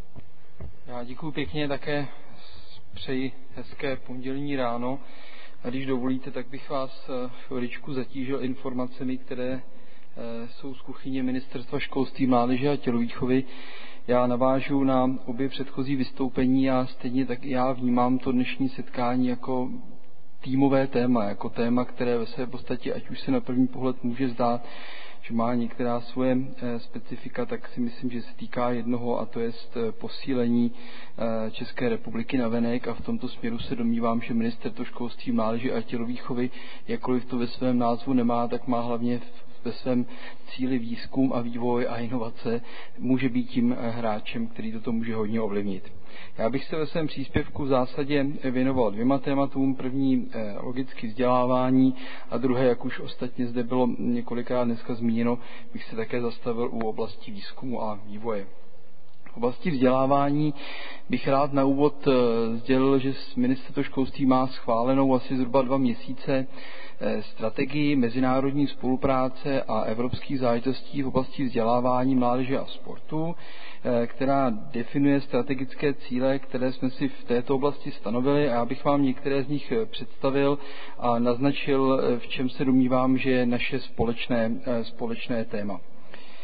Já děkuji pěkně, také přeji hezké pondělní ráno. A když dovolíte, tak bych vás chviličku zatížil informacemi, které jsou z kuchyně Ministerstva školství, mládeže a tělovýchovy. Já navážu na obě předchozí vystoupení a stejně tak já vnímám to dnešní setkání jako týmové téma, jako téma, které ve své podstatě, ať už se na první pohled může zdát, že má některá svoje specifika, tak si myslím, že se týká jednoho, a to je posílení České republiky navenek, a v tomto směru se domnívám, že Ministerstvo školství, mládeže a tělovýchovy, jakkoliv to ve svém názvu nemá, tak má hlavně ve svém cíli výzkum a vývoj a inovace, může být tím hráčem, který toto může hodně ovlivnit. Já bych se ve svém příspěvku v zásadě věnoval dvěma tématům. První logicky vzdělávání a druhé, jak už ostatně zde bylo několikrát dneska zmíněno, bych se také zastavil u oblasti výzkumu a vývoje. V oblasti vzdělávání bych rád na úvod sdělil, že Ministerstvo školství má schválenou asi zhruba 2 měsíce strategii mezinárodní spolupráce a evropských záležitostí v oblasti vzdělávání, mládeže a sportu, která definuje strategické cíle, které jsme si v této oblasti stanovili, a já bych vám některé z nich představil a naznačil, v čem se domnívám, že je naše společné téma.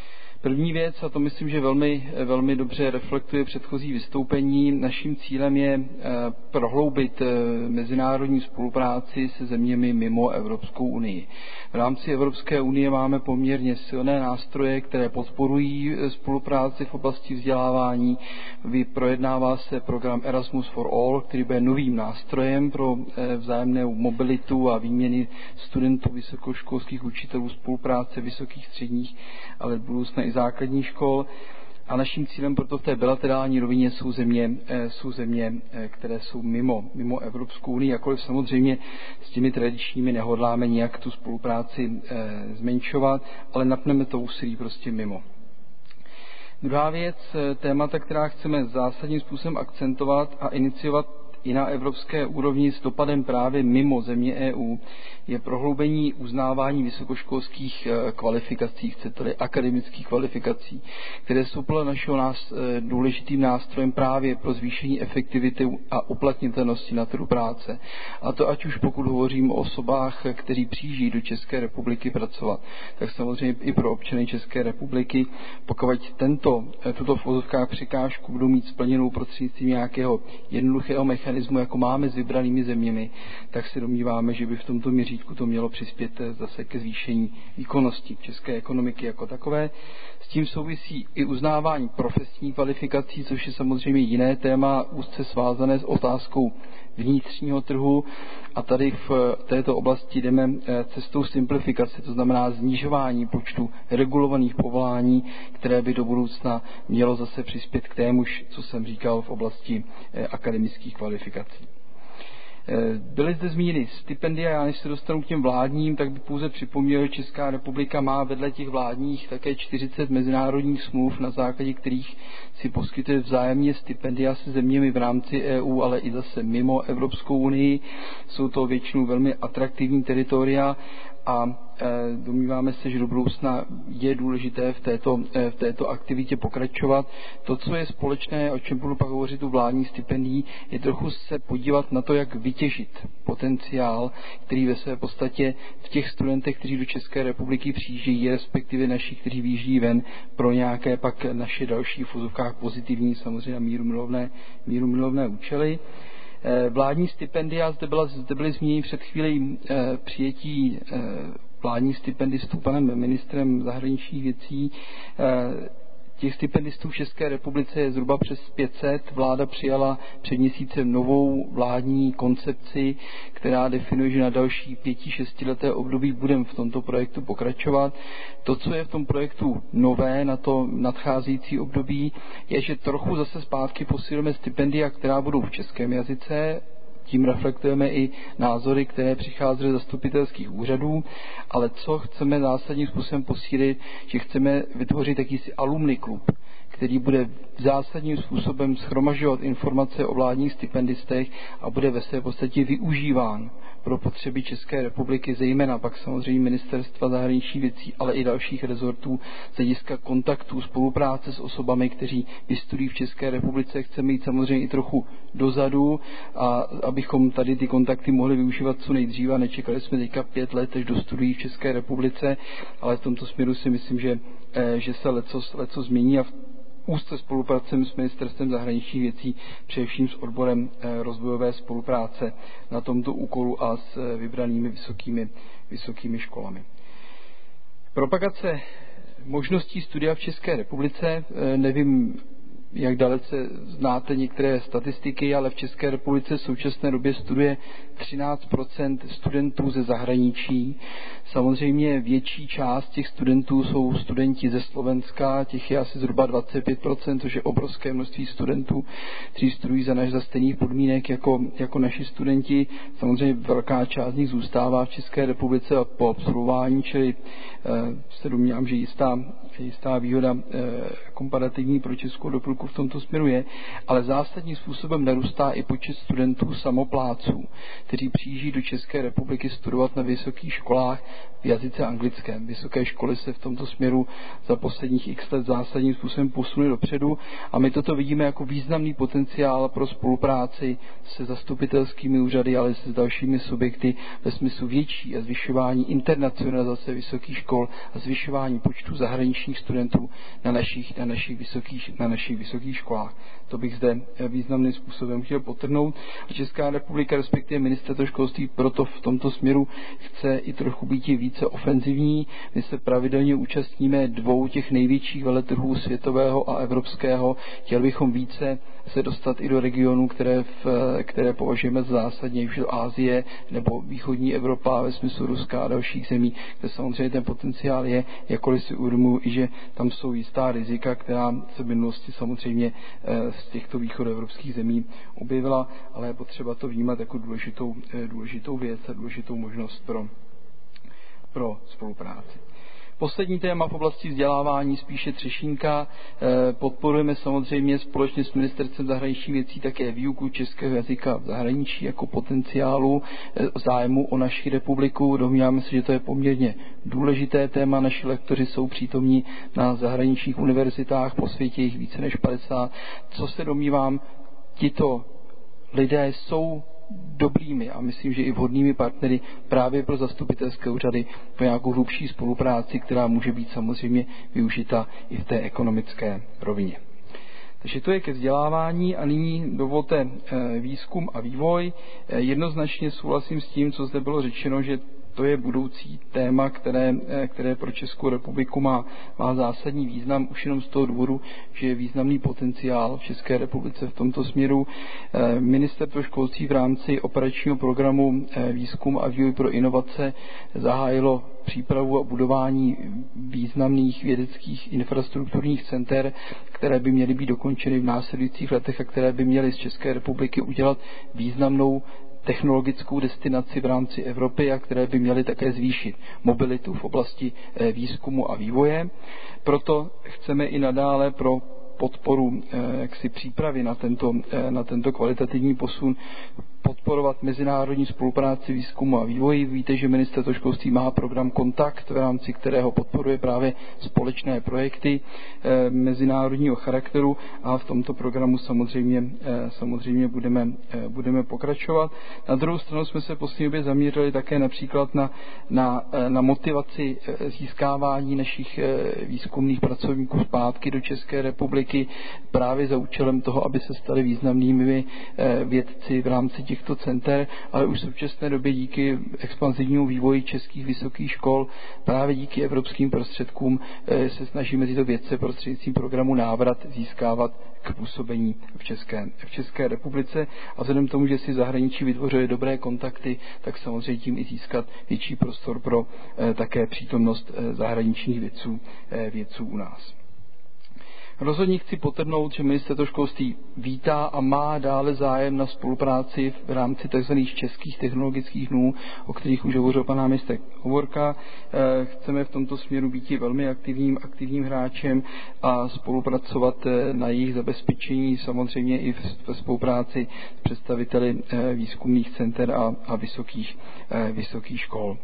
První věc, a to myslím, že velmi dobře reflektuje předchozí vystoupení, naším cílem je prohloubit mezinárodní spolupráci se zeměmi mimo Evropskou unii. V rámci Evropské unie máme poměrně silné nástroje, které podporují spolupráci v oblasti vzdělávání. Projednává se program Erasmus for All, který bude novým nástrojem pro vzájemnou mobilitu a výměny studentů, vysokoškolských učitelů, spolupráce vysokých, středních, ale v budoucnu i základních škol. A naším cílem proto v té bilaterální rovině jsou země, které jsou mimo Evropskou unii, jakkoliv samozřejmě s těmi tradičními nehodláme nijak tu spolupráci zmenšovat, ale napneme to úsilí prostě mimo. Druhá věc, témata, která chceme zásadním způsobem akcentovat a iniciovat i na evropské úrovni s dopadem právě mimo země EU, je prohloubení uznávání vysokoškolských kvalifikací, chcete-li akademických kvalifikací, které jsou podle našeho důležitým nástrojem právě pro zvýšení efektivity a uplatnitelnosti na trhu práce. A to ať už pokud hovořím o osobách, kteří přijíždí do České republiky pracovat, tak samozřejmě i pro občany České republiky, pokud tuto v uvozovkách překážku budou mít splněnou prostřednictvím nějakého jednoduchého mechanismu, jako máme s vybranými zeměmi, tak se domníváme, že by v tomto měřítku to mělo přispět zase ke zvýšení výkonnosti české ekonomiky jako takové. S tím souvisí i uznávání profesní kvalifikací, což je samozřejmě jiné téma, úzce svázané s otázkou vnitřního trhu, a tady v této oblasti jdeme cestou simplifikace, to znamená snižování počtu regulovaných povolání, které by do budoucna mělo zase přispět k témuž, co jsem říkal v oblasti akademických kvalifikací. Byly zde zmíněny stipendia, já než se dostanu k těm vládním, tak bych pouze připomněl, že Česká republika má vedle těch vládních také 40 mezinárodních smluv, na základě kterých si poskytuje vzájemně stipendia se zeměmi v rámci EU, ale i zase mimo Evropskou unii. Jsou to většinou velmi atraktivní teritoria a domníváme se, že do budoucna je důležité v této aktivitě pokračovat. To, co je společné, o čem budu pak hovořit u vládních stipendií, je trochu se podívat na to, jak vytěžit potenciál, který ve své podstatě v těch studentech, kteří do České republiky přijíždějí, respektive naši, kteří vyjíždí ven, pro nějaké pak naše další v uvozovkách pozitivní, samozřejmě míru milovné účely. Vládní stipendia, zde byly zmíněny před chvílí přijetí vládních stipendistů panem ministrem zahraničních věcí. Těch stipendistů v České republice je zhruba přes 500. Vláda přijala před měsícem novou vládní koncepci, která definuje, že na další 5-6 leté období budeme v tomto projektu pokračovat. To, co je v tom projektu nové na to nadcházející období, je, že trochu zase zpátky posilujeme stipendia, která budou v českém jazyce. Tím reflektujeme i názory, které přicházely z zastupitelských úřadů, ale co chceme zásadním způsobem posílit, že chceme vytvořit jakýsi alumni klub, který bude zásadním způsobem shromažďovat informace o vládních stipendistech a bude ve své podstatě využíván pro potřeby České republiky, zejména pak samozřejmě Ministerstva zahraničních věcí, ale i dalších rezortů z hlediska kontaktů, spolupráce s osobami, kteří vystudují v České republice. Chceme jít samozřejmě i trochu dozadu, a abychom tady ty kontakty mohli využívat co nejdříve. Nečekali jsme teďka 5 let, až dostudují v České republice, ale v tomto směru si myslím, že se leco změní a úzce spolupracujeme s Ministerstvem zahraničních věcí, především s odborem rozvojové spolupráce na tomto úkolu a s vybranými vysokými školami. Propagace možností studia v České republice, nevím, jak dalece znáte některé statistiky, ale v České republice v současné době studuje 13% studentů ze zahraničí. Samozřejmě větší část těch studentů jsou studenti ze Slovenska, těch je asi zhruba 25%, což je obrovské množství studentů, kteří studují za stejných podmínek jako naši studenti. Samozřejmě velká část z nich zůstává v České republice a po absolvování, čili se domnívám, že jistá výhoda komparativní pro Českou republiku pokroku v tomto směru je, ale zásadním způsobem narůstá i počet studentů samopláců, kteří přijíždí do České republiky studovat na vysokých školách v jazyce anglickém. Vysoké školy se v tomto směru za posledních x let zásadním způsobem posunuly dopředu a my toto vidíme jako významný potenciál pro spolupráci se zastupitelskými úřady, ale se s dalšími subjekty ve smyslu větší a zvyšování internacionalizace vysokých škol a zvyšování počtu zahraničních studentů na našich vysokých školách. To bych zde významným způsobem chtěl podtrhnout. Česká republika, respektive ministerstvo školství, proto v tomto směru chce i trochu být více ofenzivní. My se pravidelně účastníme 2 těch největších veletrhů světového a evropského. Chtěli bychom více se dostat i do regionů, které považujeme za zásadně, už do Asie nebo východní Evropa ve smyslu Ruska a dalších zemí, kde samozřejmě ten potenciál je, jakkoliv si uvědomuji, že tam jsou jistá rizika, která se v minulosti samozřejmě z těchto východoevropských zemí objevila, ale je potřeba to vnímat jako důležitou věc a důležitou možnost pro spolupráci. Poslední téma v oblasti vzdělávání, spíše třešínka. Podporujeme samozřejmě společně s Ministerstvem zahraničních věcí také výuku českého jazyka v zahraničí jako potenciálu zájmu o naši republiku. Domníváme se, že to je poměrně důležité téma. Naši lektoři jsou přítomní na zahraničních univerzitách, po světě jich více než 50. Co se domnívám, tito lidé jsou dobrými a myslím, že i vhodnými partnery právě pro zastupitelské úřady pro nějakou hlubší spolupráci, která může být samozřejmě využita i v té ekonomické rovině. Takže to je ke vzdělávání a nyní dovolte výzkum a vývoj. Jednoznačně souhlasím s tím, co zde bylo řečeno, že to je budoucí téma, které pro Českou republiku má zásadní význam, už jenom z toho důvodu, že je významný potenciál v České republice v tomto směru. Ministerstvo školství v rámci operačního programu Výzkum a vývoj pro inovace zahájilo přípravu a budování významných vědeckých infrastrukturních center, které by měly být dokončeny v následujících letech a které by měly z České republiky udělat významnou technologickou destinaci v rámci Evropy a které by měly také zvýšit mobilitu v oblasti výzkumu a vývoje. Proto chceme i nadále pro podporu přípravy na tento kvalitativní posun podporovat mezinárodní spolupráci výzkumu a vývoji. Víte, že Ministerstvo školství má program Kontakt, v rámci kterého podporuje právě společné projekty mezinárodního charakteru a v tomto programu samozřejmě budeme pokračovat. Na druhou stranu jsme se poslední době zaměřili také například na motivaci získávání našich výzkumných pracovníků zpátky do České republiky právě za účelem toho, aby se stali významnými vědci v rámci těchto center, ale už v současné době díky expanzivnímu vývoji českých vysokých škol, právě díky evropským prostředkům se snažíme tyto vědce prostřednictvím programu Návrat získávat k působení v České republice a vzhledem k tomu, že si zahraničí vytvořili dobré kontakty, tak samozřejmě tím i získat větší prostor pro také přítomnost zahraničních vědců u nás. Rozhodně chci podtrhnout, že Ministerstvo školství vítá a má dále zájem na spolupráci v rámci tzv. Českých technologických dnů, o kterých už hovořil pan náměstek Hovorka. Chceme v tomto směru být velmi aktivním hráčem a spolupracovat na jejich zabezpečení, samozřejmě i ve spolupráci s představiteli výzkumných center a vysokých škol.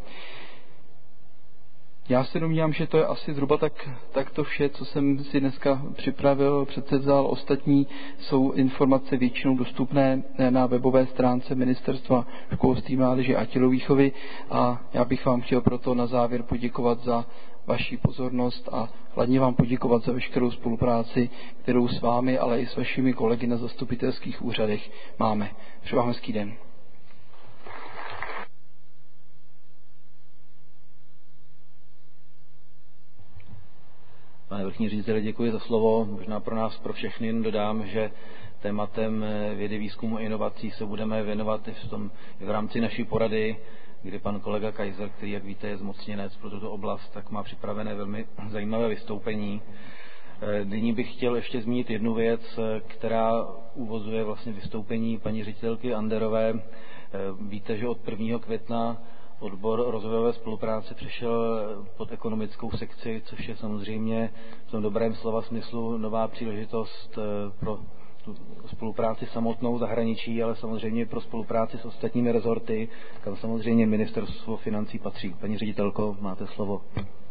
Já se domnívám, že to je asi zhruba takto vše, co jsem si dneska připravil, předsevzal. Ostatní jsou informace většinou dostupné na webové stránce Ministerstva školství, mládeže a tělovýchovy a já bych vám chtěl proto na závěr poděkovat za vaši pozornost a hlavně vám poděkovat za veškerou spolupráci, kterou s vámi, ale i s vašimi kolegy na zastupitelských úřadech máme. Přeji vám hezký den. Pane vrchní řediteli, děkuji za slovo. Možná pro nás, pro všechny, jen dodám, že tématem vědy, výzkumu a inovací se budeme věnovat i v rámci naší porady, kdy pan kolega Kaiser, který, jak víte, je zmocněnec pro tuto oblast, tak má připravené velmi zajímavé vystoupení. Nyní bych chtěl ještě zmínit jednu věc, která uvozuje vlastně vystoupení paní ředitelky Anderové. Víte, že od 1. května odbor rozvojové spolupráce přešel pod ekonomickou sekci, což je samozřejmě v tom dobrém slova smyslu nová příležitost pro tu spolupráci samotnou zahraničí, ale samozřejmě pro spolupráci s ostatními rezorty, kam samozřejmě ministerstvo financí patří. Paní ředitelko, máte slovo.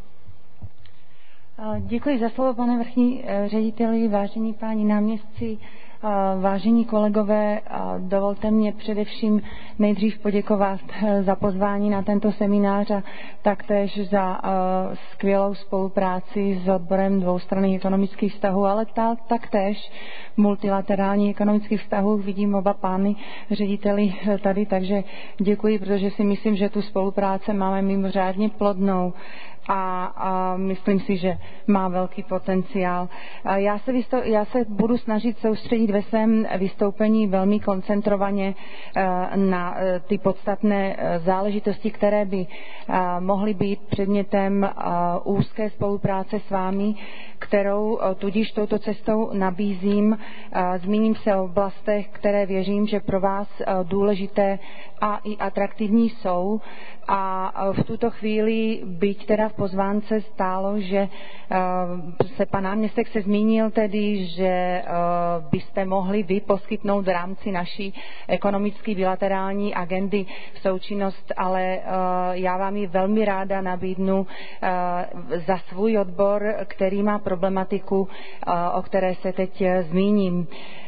Děkuji za slovo, pane vrchní řediteli, vážení páni náměstci, vážení kolegové. Dovolte mě především nejdřív poděkovat za pozvání na tento seminář a taktéž za skvělou spolupráci s odborem dvoustranných ekonomických vztahů, ale taktéž multilaterálních ekonomických vztahů. Vidím oba pány řediteli tady, takže děkuji, protože si myslím, že tu spolupráci máme mimořádně plodnou a myslím si, že má velký potenciál. Já se budu snažit soustředit ve svém vystoupení velmi koncentrovaně na ty podstatné záležitosti, které by mohly být předmětem úzké spolupráce s vámi, kterou tudíž touto cestou nabízím. Zmíním se o oblastech, které věřím, že pro vás důležité a i atraktivní jsou. A v tuto chvíli, byť teda v pozvánce stálo, že se pan náměstek se zmínil tedy, že byste mohli vy poskytnout v rámci naší ekonomické bilaterální agendy součinnost, ale já vám ji velmi ráda nabídnu za svůj odbor, který má problematiku, o které se teď zmíním.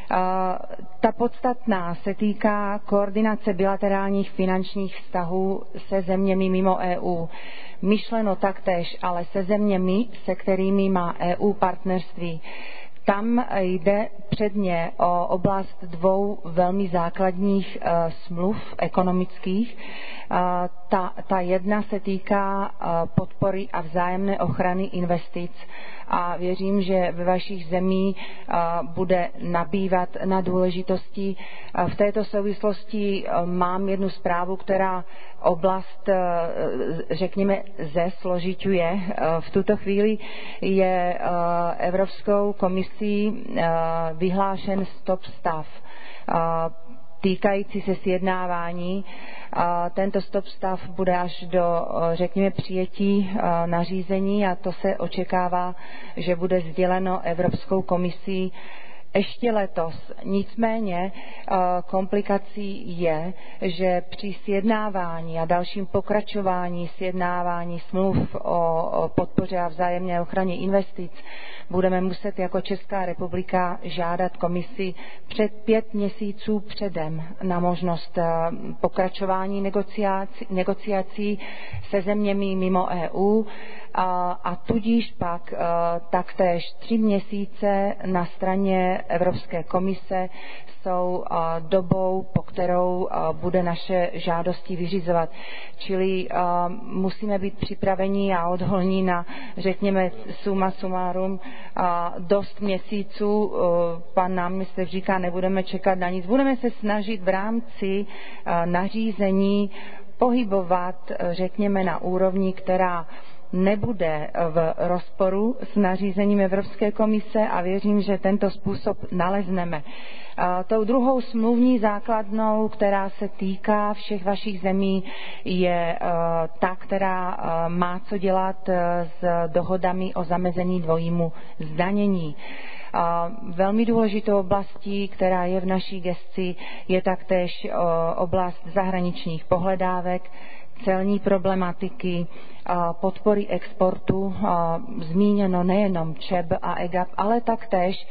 Ta podstatná se týká koordinace bilaterálních finančních vztahů se zeměmi mimo EU. Myšleno taktéž, ale se zeměmi, se kterými má EU partnerství. Tam jde předně o oblast dvou velmi základních smluv ekonomických. Ta jedna se týká podpory a vzájemné ochrany investic a věřím, že ve vašich zemích bude nabývat na důležitosti. V této souvislosti mám jednu zprávu, která oblast, řekněme, zesložiťuje. V tuto chvíli je Evropskou komisí vyhlášen stop stav týkající se sjednávání. Tento stop stav bude až do, řekněme, přijetí nařízení a to se očekává, že bude sděleno Evropskou komisí ještě letos. Nicméně komplikací je, že při sjednávání a dalším pokračování sjednávání smluv o podpoře a vzájemné ochraně investic budeme muset jako Česká republika žádat komisi před 5 měsíců předem na možnost pokračování negociací se zeměmi mimo EU a tudíž pak taktéž 3 měsíce na straně Evropské komise jsou dobou, po kterou bude naše žádosti vyřizovat. Čili musíme být připraveni a odolní na, řekněme, suma sumárum dost měsíců. Pan náměstek říká, nebudeme čekat na nic. Budeme se snažit v rámci nařízení pohybovat, řekněme, na úrovni, která nebude v rozporu s nařízením Evropské komise a věřím, že tento způsob nalezneme. Tou druhou smluvní základnou, která se týká všech vašich zemí, je ta, která má co dělat s dohodami o zamezení dvojímu zdanění. Velmi důležitou oblastí, která je v naší gesci, je taktéž oblast zahraničních pohledávek, celní problematiky, podpory exportu, zmíněno nejenom ČEB a EGAP, ale taktéž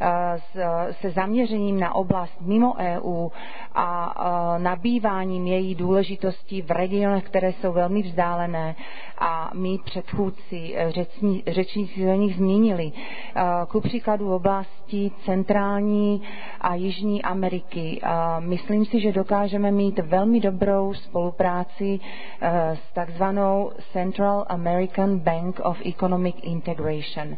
se zaměřením na oblast mimo EU a nabýváním její důležitosti v regionech, které jsou velmi vzdálené a mí předchůdci řečníci o nich zmínili. Ku příkladu v oblasti centrální a jižní Ameriky. Myslím si, že dokážeme mít velmi dobrou spolupráci s takzvanou Central American Bank of Economic Integration.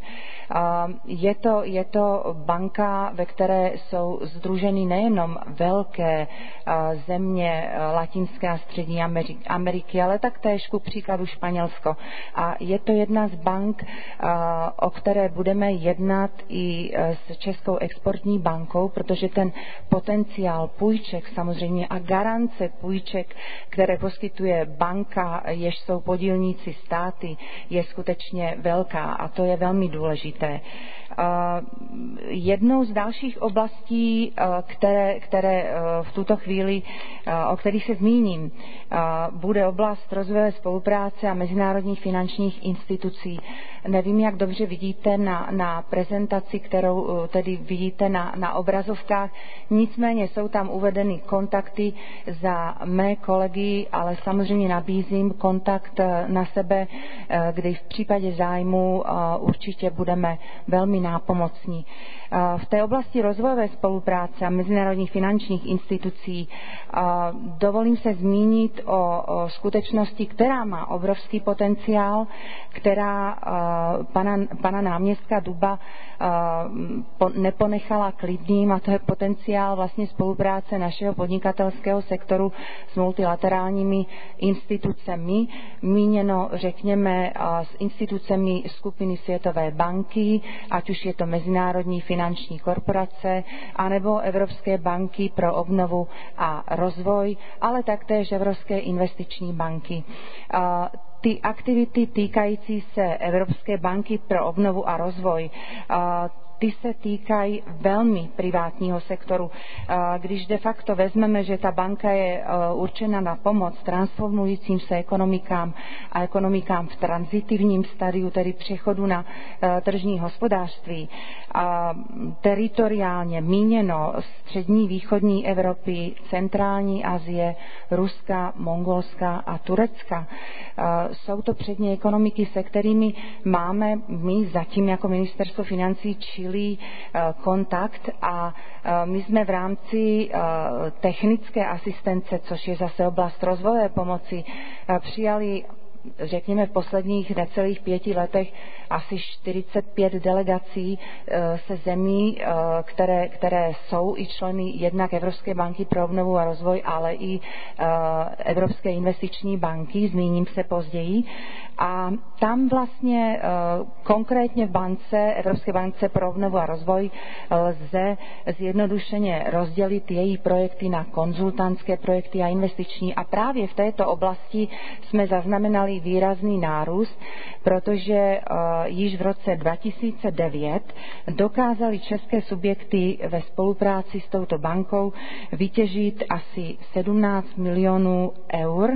Je to banka, ve které jsou sdruženy nejenom velké země Latinské a Střední Ameriky, ale taktéž ku příkladu Španělsko, Španělsko. A je to jedna z bank, o které budeme jednat i s Českou exportní bankou, protože ten potenciál půjček samozřejmě a garance půjček, které poskytuje banka, jež jsou podílníci státy, je skutečně velká a to je velmi důležité. Jednou z dalších oblastí, které v tuto chvíli, o kterých se zmíním, bude oblast rozvojové spolupráce a mezinárodních finančních institucí. Nevím, jak dobře vidíte na prezentaci, kterou tedy vidíte na obrazovkách, nicméně jsou tam uvedeny kontakty za mé kolegy, ale samozřejmě nabízím kontakt na sebe, kdy v případě zájmu určitě budeme velmi nápomocní. V té oblasti rozvojové spolupráce a mezinárodních finančních institucí dovolím se zmínit o skutečnosti, která má obrovský potenciál, která pana náměstka Duba neponechala klidným, a to je potenciál vlastně spolupráce našeho podnikatelského sektoru s multilaterálními institucemi, míněno řekněme s institucemi skupiny Světové banky, ať už je to Mezinárodní finanční korporace, anebo Evropské banky pro obnovu a rozvoj, ale taktéž Evropské investiční banky. Ty aktivity týkající se Evropské banky pro obnovu a rozvoj, ty se týkají velmi privátního sektoru. Když de facto vezmeme, že ta banka je určena na pomoc transformujícím se ekonomikám a ekonomikám v tranzitivním stadiu, tedy přechodu na tržní hospodářství, teritoriálně míněno střední východní Evropy, centrální Asie, Ruska, Mongolska a Turecka. Jsou to předně ekonomiky, se kterými máme my zatím jako ministerstvo financí kontakt a my jsme v rámci technické asistence, což je zase oblast rozvojové pomoci, přijali řekněme v posledních necelých 5 letech asi 45 delegací se zemí, které jsou i členy jednak Evropské banky pro obnovu a rozvoj, ale i Evropské investiční banky, zmíním se později. A tam vlastně konkrétně v bance, Evropské bance pro obnovu a rozvoj lze zjednodušeně rozdělit její projekty na konzultantské projekty a investiční. A právě v této oblasti jsme zaznamenali výrazný nárůst, protože již v roce 2009 dokázaly české subjekty ve spolupráci s touto bankou vytěžit asi 17 milionů eur.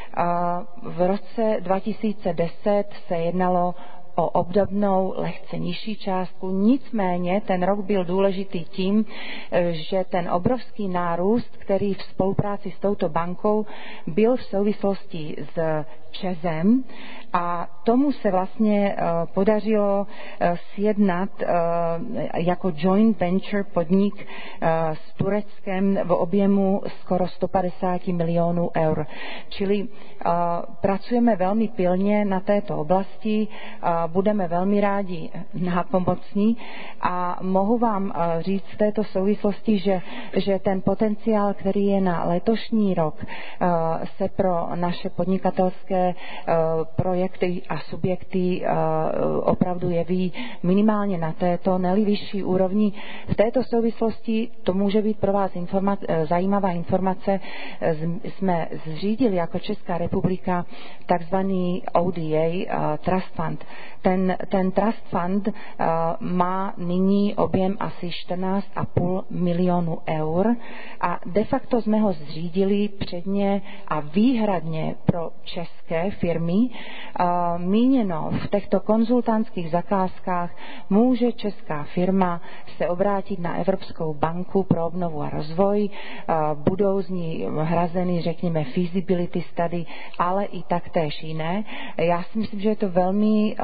V roce 2010 se jednalo o obdobnou lehce nižší částku, nicméně ten rok byl důležitý tím, že ten obrovský nárůst, který v spolupráci s touto bankou byl v souvislosti s ČEZem, a tomu se vlastně podařilo sjednat jako joint venture podnik s Tureckem v objemu skoro 150 milionů eur. Čili pracujeme velmi pilně na této oblasti, budeme velmi rádi nápomocní a mohu vám říct v této souvislosti, že ten potenciál, který je na letošní rok, se pro naše podnikatelské projekty a subjekty opravdu jeví minimálně na této, ne-li vyšší úrovni. V této souvislosti to může být pro vás zajímavá informace. Jsme zřídili jako Česká republika takzvaný ODA Trust Fund. Ten Trust Fund má nyní objem asi 14,5 milionu eur a de facto jsme ho zřídili předně a výhradně pro české firmy. Míněno v těchto konzultantských zakázkách může česká firma se obrátit na Evropskou banku pro obnovu a rozvoj, budou z ní hrazeny, řekněme, feasibility study, ale i taktéž jiné. Já si myslím, že je to velmi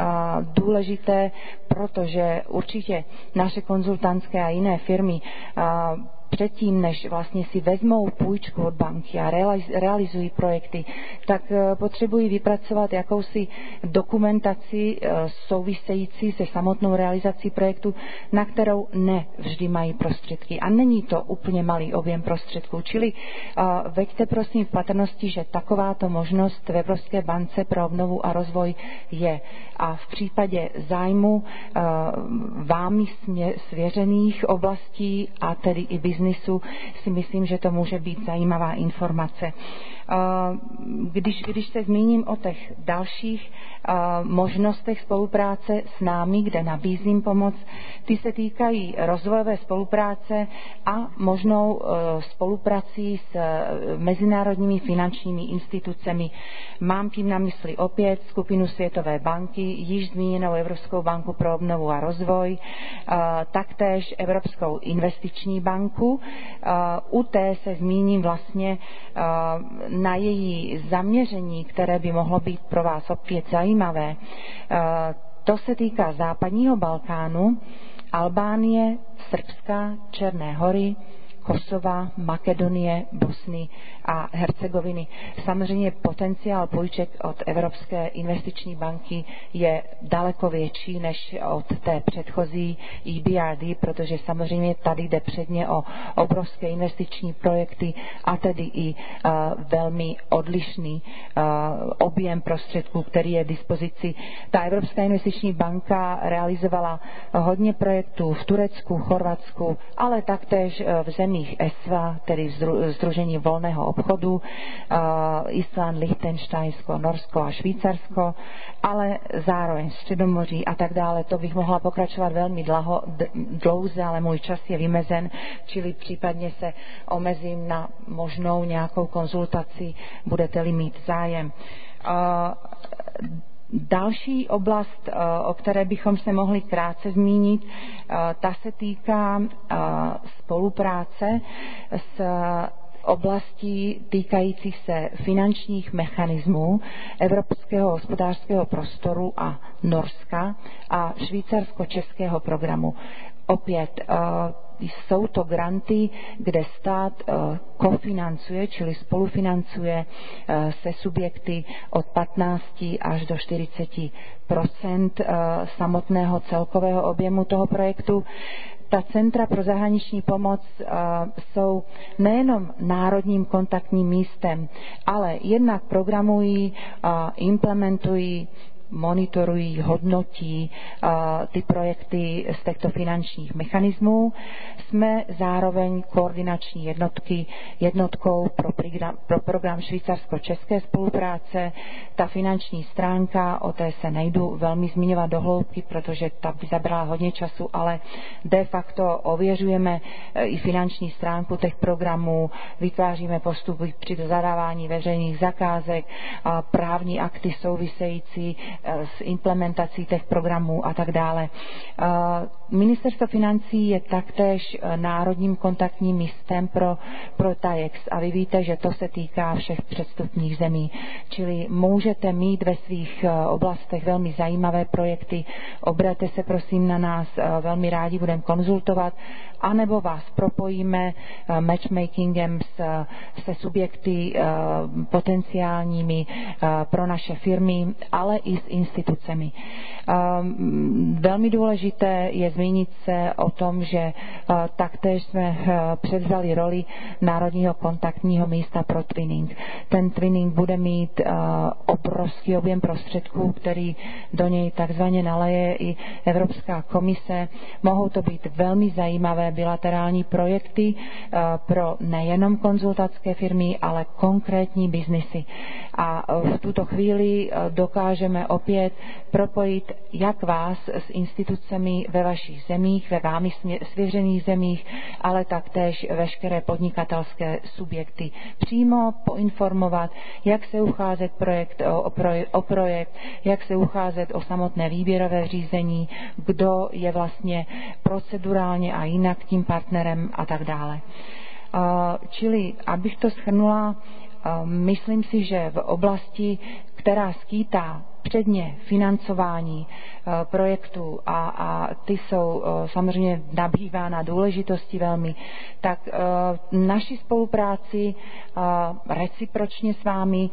důležité, protože určitě naše konzultantské a jiné firmy předtím, než vlastně si vezmou půjčku od banky a realizují projekty, tak potřebují vypracovat jakousi dokumentaci související se samotnou realizací projektu, na kterou ne vždy mají prostředky. A není to úplně malý objem prostředků. Čili veďte prosím v patrnosti, že takováto možnost v Evropské bance pro obnovu a rozvoj je. A v případě zájmu vámi svěřených oblastí a tedy i biznisu si myslím, že to může být zajímavá informace. Když se zmíním o těch dalších možnostech spolupráce s námi, kde nabízím pomoc, ty se týkají rozvojové spolupráce a možnou spoluprací s mezinárodními finančními institucemi. Mám tím na mysli opět skupinu Světové banky, již zmíněnou Evropskou banku pro obnovu a rozvoj, taktéž Evropskou investiční banku. U té se zmíním vlastně na její zaměření, které by mohlo být pro vás opět zajímavé. To se týká západního Balkánu, Albánie, Srbska, Černé Hory, Kosova, Makedonie, Bosny a Hercegoviny. Samozřejmě potenciál půjček od Evropské investiční banky je daleko větší než od té předchozí EBRD, protože samozřejmě tady jde předně o obrovské investiční projekty a tedy i velmi odlišný objem prostředků, který je k dispozici. Ta Evropská investiční banka realizovala hodně projektů v Turecku, Chorvatsku, ale taktéž v zemích ESVA, tedy Sdružení volného obchodu, Island, Lichtensteinsko, Norsko a Švýcarsko, ale zároveň Středomoří a tak dále. To bych mohla pokračovat velmi dlouze, ale můj čas je vymezen, čili případně se omezím na možnou nějakou konzultaci, budete-li mít zájem. Další oblast, o které bychom se mohli krátce zmínit, ta se týká spolupráce s oblastí týkajících se finančních mechanismů Evropského hospodářského prostoru a Norska a švýcarsko-českého programu. Opět jsou to granty, kde stát kofinancuje, čili spolufinancuje se subjekty od 15 až do 40% samotného celkového objemu toho projektu. Ta centra pro zahraniční pomoc jsou nejenom národním kontaktním místem, ale jednak programují, implementují, monitorují, hodnotí ty projekty z těchto finančních mechanismů. Jsme zároveň koordinační jednotkou pro program švýcarsko-české spolupráce. Ta finanční stránka, o té se nejdu velmi zmiňovat do hloubky, protože ta by zabrala hodně času, ale de facto ověřujeme i finanční stránku těch programů, vytváříme postupy při zadávání veřejných zakázek, právní akty související s implementací těch programů a tak dále. Ministerstvo financí je taktéž národním kontaktním místem pro TAIEX a vy víte, že to se týká všech předstupních zemí. Čili můžete mít ve svých oblastech velmi zajímavé projekty, obraťte se prosím na nás, velmi rádi budeme konzultovat, anebo vás propojíme matchmakingem se subjekty potenciálními pro naše firmy, ale i s institucemi. Velmi důležité je zmínit se o tom, že taktéž jsme převzali roli Národního kontaktního místa pro twinning. Ten twinning bude mít obrovský objem prostředků, který do něj takzvaně naleje i Evropská komise. Mohou to být velmi zajímavé bilaterální projekty pro nejenom konzultantské firmy, ale konkrétní biznisy. A v tuto chvíli dokážeme opět propojit jak vás s institucemi ve vašich zemích, ve vámi svěřených zemích, ale taktéž veškeré podnikatelské subjekty. Přímo poinformovat, jak se ucházet o projekt, jak se ucházet o samotné výběrové řízení, kdo je vlastně procedurálně a jinak tím partnerem a tak dále. Čili, abych to shrnula, myslím si, že v oblasti, která skýtá předně financování projektů a ty jsou samozřejmě nabývá na důležitosti velmi, tak naši spolupráci recipročně s vámi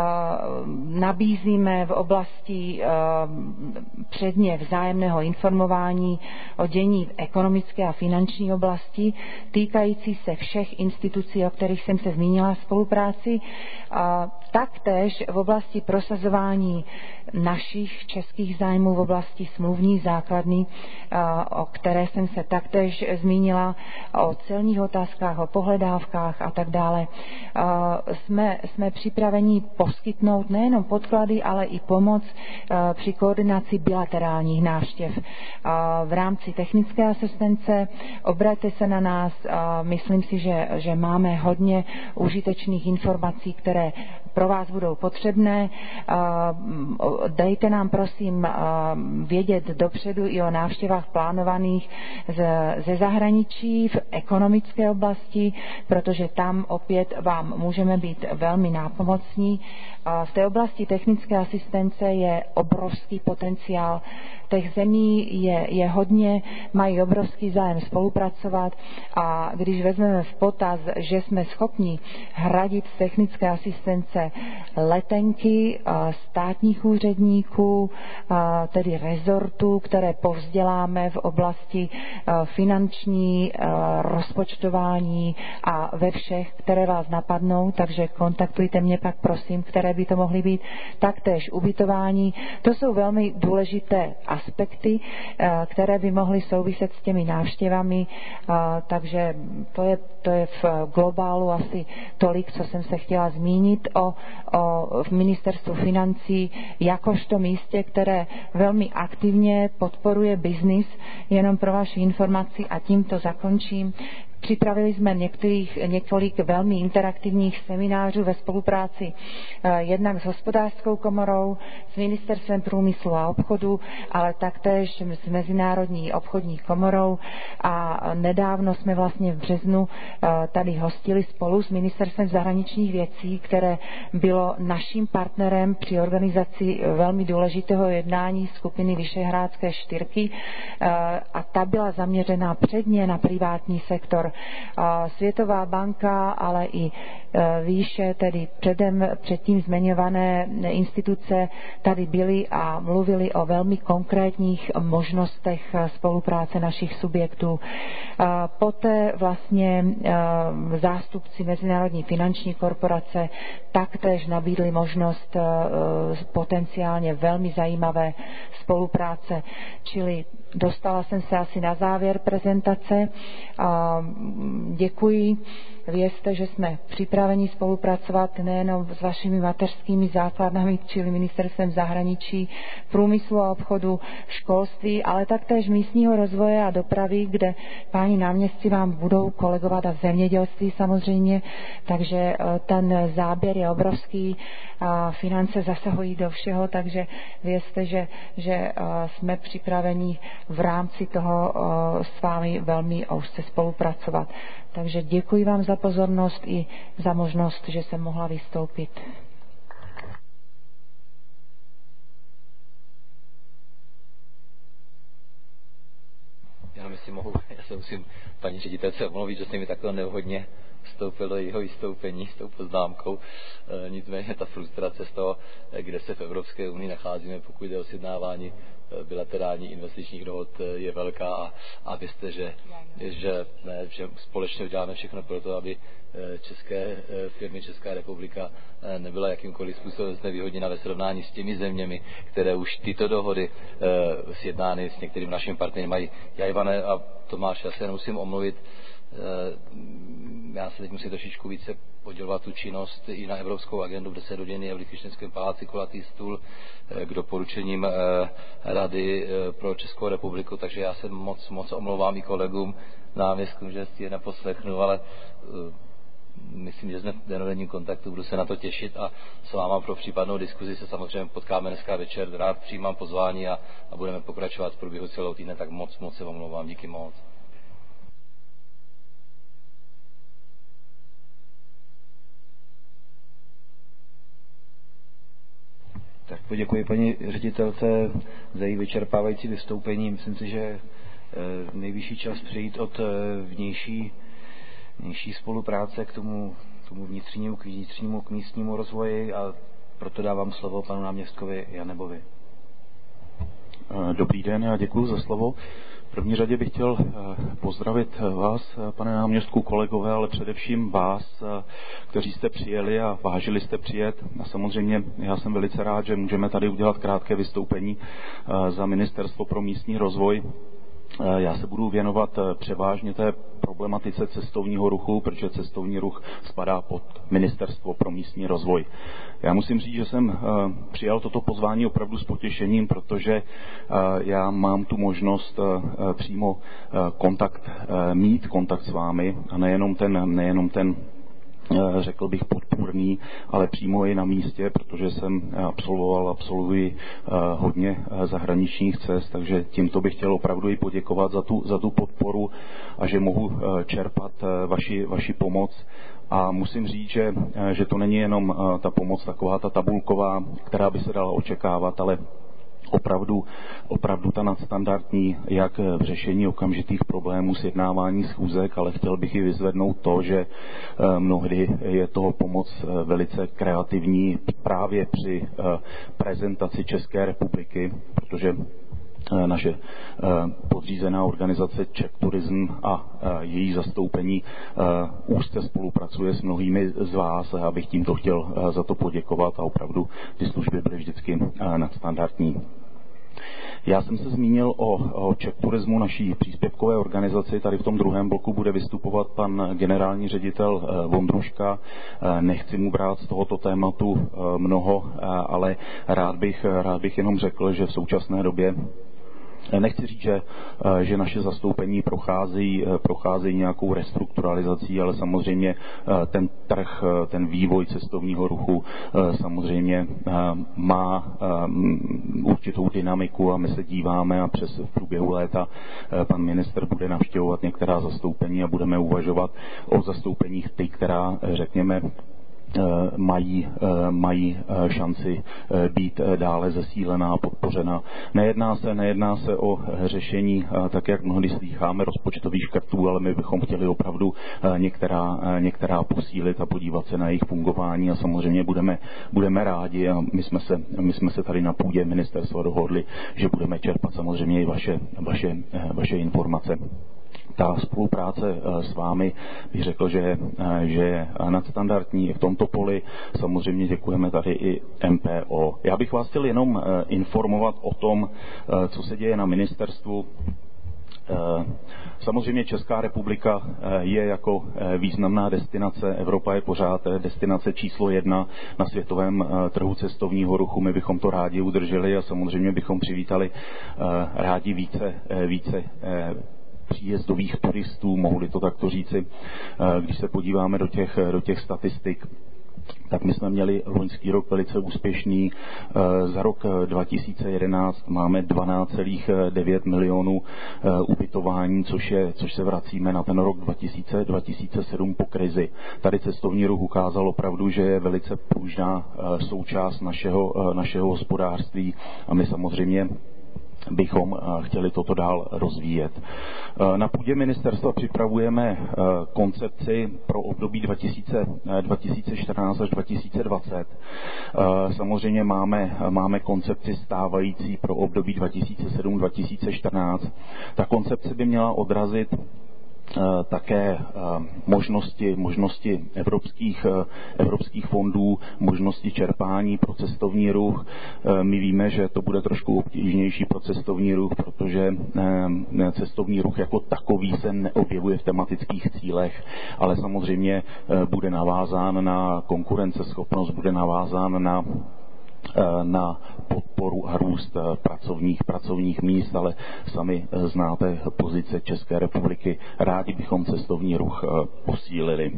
nabízíme v oblasti předně vzájemného informování o dění v ekonomické a finanční oblasti, týkající se všech institucí, o kterých jsem se zmínila, spolupráci, taktéž v oblasti prosazování našich českých zájmů v oblasti smluvní základny, o které jsem se taktéž zmínila, o celních otázkách, o pohledávkách a tak dále. Jsme připraveni poskytnout nejenom podklady, ale i pomoc při koordinaci bilaterálních návštěv. V rámci technické asistence obraťte se na nás, myslím si, že máme hodně užitečných informací, které pro vás budou potřebné. Dejte nám prosím vědět dopředu i o návštěvách plánovaných ze zahraničí v ekonomické oblasti, protože tam opět vám můžeme být velmi nápomocní. V té oblasti technické asistence je obrovský potenciál. Těch zemí je hodně, mají obrovský zájem spolupracovat a když vezmeme v potaz, že jsme schopni hradit z technické asistence letenky státních úředníků, tedy rezortů, které povzděláme v oblasti finanční, rozpočtování a ve všech, které vás napadnou, takže kontaktujte mě pak prosím, které by to mohly být, taktéž ubytování. To jsou velmi důležité aspekty, které by mohly souviset s těmi návštěvami, takže to je v globálu asi tolik, co jsem se chtěla zmínit o ministerstvu financí jakožto místě, které velmi aktivně podporuje biznis, jenom pro vaši informaci a tímto zakončím. Připravili jsme několik velmi interaktivních seminářů ve spolupráci jednak s hospodářskou komorou, s Ministerstvem průmyslu a obchodu, ale taktéž s Mezinárodní obchodní komorou a nedávno jsme vlastně v březnu tady hostili spolu s Ministerstvem zahraničních věcí, které bylo naším partnerem při organizaci velmi důležitého jednání skupiny Vyšehrádské čtyřky a ta byla zaměřená předně na privátní sektor. Světová banka, ale i výše, tedy předtím zmiňované instituce tady byly a mluvili o velmi konkrétních možnostech spolupráce našich subjektů. Poté vlastně zástupci Mezinárodní finanční korporace taktéž nabídli možnost potenciálně velmi zajímavé spolupráce, čili dostala jsem se asi na závěr prezentace. Děkuji. Vězte, že jsme připraveni spolupracovat nejenom s vašimi mateřskými základnami, čili Ministerstvem zahraničí, průmyslu a obchodu, školství, ale taktéž místního rozvoje a dopravy, kde páni náměstci vám budou kolegovat a zemědělství samozřejmě, takže ten záběr je obrovský a finance zasahují do všeho, takže vězte, že jsme připraveni v rámci toho s vámi velmi úzce spolupracovat. Takže děkuji vám za pozornost i za možnost, že jsem mohla vystoupit. Jenom jestli mohu, já se musím paní ředitelce omluvit, že se mi takto nevhodně vstoupil do jeho vystoupení s tou poznámkou. Nicméně ta frustrace z toho, kde se v Evropské unii nacházíme, pokud jde o sjednávání bilaterální investičních dohod, je velká a věřte, že společně uděláme všechno pro to, aby české firmy, Česká republika nebyla jakýmkoliv způsobem znevýhodněna ve srovnání s těmi zeměmi, které už tyto dohody sjednány s některými našimi partnery mají. Já, Ivane a Tomáš, já se nemusím omluvit, já se teď musím trošičku více podělovat tu činnost i na evropskou agendu, kde se rodiny je v Lichtenštejnském paláci kulatý stůl k doporučením Rady pro Českou republiku, takže já se moc omlouvám i kolegům náměstkům, že si je neposlechnu, ale myslím, že jsme v denodenním kontaktu, budu se na to těšit a s váma pro případnou diskuzi se samozřejmě potkáme dneska večer. Rád přijímám pozvání a budeme pokračovat v průběhu celou týdne, tak moc se omlouvám, díky moc. Tak poděkuji paní ředitelce za její vyčerpávající vystoupení. Myslím si, že nejvyšší čas přejít od vnější spolupráce k tomu vnitřnímu, k místnímu rozvoji, a proto dávám slovo panu náměstkovi Janebovi. Dobrý den, já děkuji za slovo. V první řadě bych chtěl pozdravit vás, pane náměstku, kolegové, ale především vás, kteří jste přijeli a vážili jste přijet. A samozřejmě já jsem velice rád, že můžeme tady udělat krátké vystoupení za Ministerstvo pro místní rozvoj. Já se budu věnovat převážně té problematice cestovního ruchu, protože cestovní ruch spadá pod Ministerstvo pro místní rozvoj. Já musím říct, že jsem přijal toto pozvání opravdu s potěšením, protože já mám tu možnost přímo mít kontakt s vámi, a nejenom ten řekl bych podpůrný, ale přímo i na místě, protože jsem absolvuji hodně zahraničních cest, takže tímto bych chtěl opravdu i poděkovat za tu podporu a že mohu čerpat vaši pomoc. A musím říct, že to není jenom ta pomoc taková ta tabulková, která by se dala očekávat, ale opravdu ta nadstandardní, jak v řešení okamžitých problémů, sjednávání schůzek, ale chtěl bych i vyzvednout to, že mnohdy je toho pomoc velice kreativní právě při prezentaci České republiky, protože naše podřízená organizace Czech Tourism a její zastoupení úzce spolupracuje s mnohými z vás, a já bych tímto chtěl za to poděkovat, a opravdu ty služby byly vždycky nadstandardní. Já jsem se zmínil o Czech Tourismu, naší příspěvkové organizaci. Tady v tom druhém bloku bude vystupovat pan generální ředitel Vondruška. Nechci mu brát z tohoto tématu mnoho, ale rád bych jenom řekl, že v současné době nechci říct, že naše zastoupení procházejí nějakou restrukturalizací, ale samozřejmě ten trh, ten vývoj cestovního ruchu samozřejmě má určitou dynamiku, a my se díváme, a v průběhu léta pan ministr bude navštěvovat některá zastoupení a budeme uvažovat o zastoupeních která, řekněme, mají šanci být dále zesílená a podpořena. Nejedná se o řešení, tak jak mnohdy slýcháme, rozpočtových škrtů, ale my bychom chtěli opravdu některá posílit a podívat se na jejich fungování, a samozřejmě budeme rádi, a my jsme se tady na půdě ministerstva dohodli, že budeme čerpat samozřejmě i vaše informace. Ta spolupráce s vámi, bych řekl, že je nadstandardní v tomto poli. Samozřejmě děkujeme tady i MPO. Já bych vás chtěl jenom informovat o tom, co se děje na ministerstvu. Samozřejmě Česká republika je jako významná destinace. Evropa je pořád destinace číslo 1 na světovém trhu cestovního ruchu. My bychom to rádi udrželi a samozřejmě bychom přivítali rádi více příjezdových turistů, mohu-li to takto říci. Když se podíváme do těch statistik, tak my jsme měli loňský rok velice úspěšný. Za rok 2011 máme 12,9 milionů ubytování, což se vracíme na ten rok 2007 po krizi. Tady cestovní ruch ukázal opravdu, že je velice pružná součást našeho hospodářství, a my samozřejmě bychom chtěli toto dál rozvíjet. Na půdě ministerstva připravujeme koncepci pro období 2014 až 2020. Samozřejmě máme koncepci stávající pro období 2007-2014. Ta koncepce by měla odrazit také možnosti evropských fondů, možnosti čerpání pro cestovní ruch. My víme, že to bude trošku obtížnější pro cestovní ruch, protože cestovní ruch jako takový se neobjevuje v tematických cílech, ale samozřejmě bude navázán na konkurenceschopnost, bude navázán na podporu a růst pracovních míst, ale sami znáte pozice České republiky. Rádi bychom cestovní ruch posílili.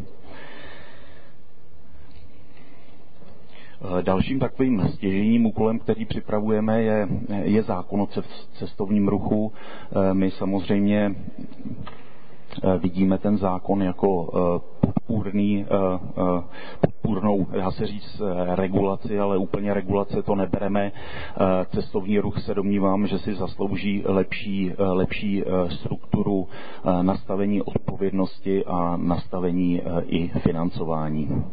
Dalším takovým stěžejním úkolem, který připravujeme, je zákon o cestovním ruchu. My samozřejmě vidíme ten zákon jako podpůrnou, dá se říct, regulaci, ale úplně regulace to nebereme. Cestovní ruch se domnívám, že si zaslouží lepší strukturu, nastavení odpovědnosti a nastavení i financování.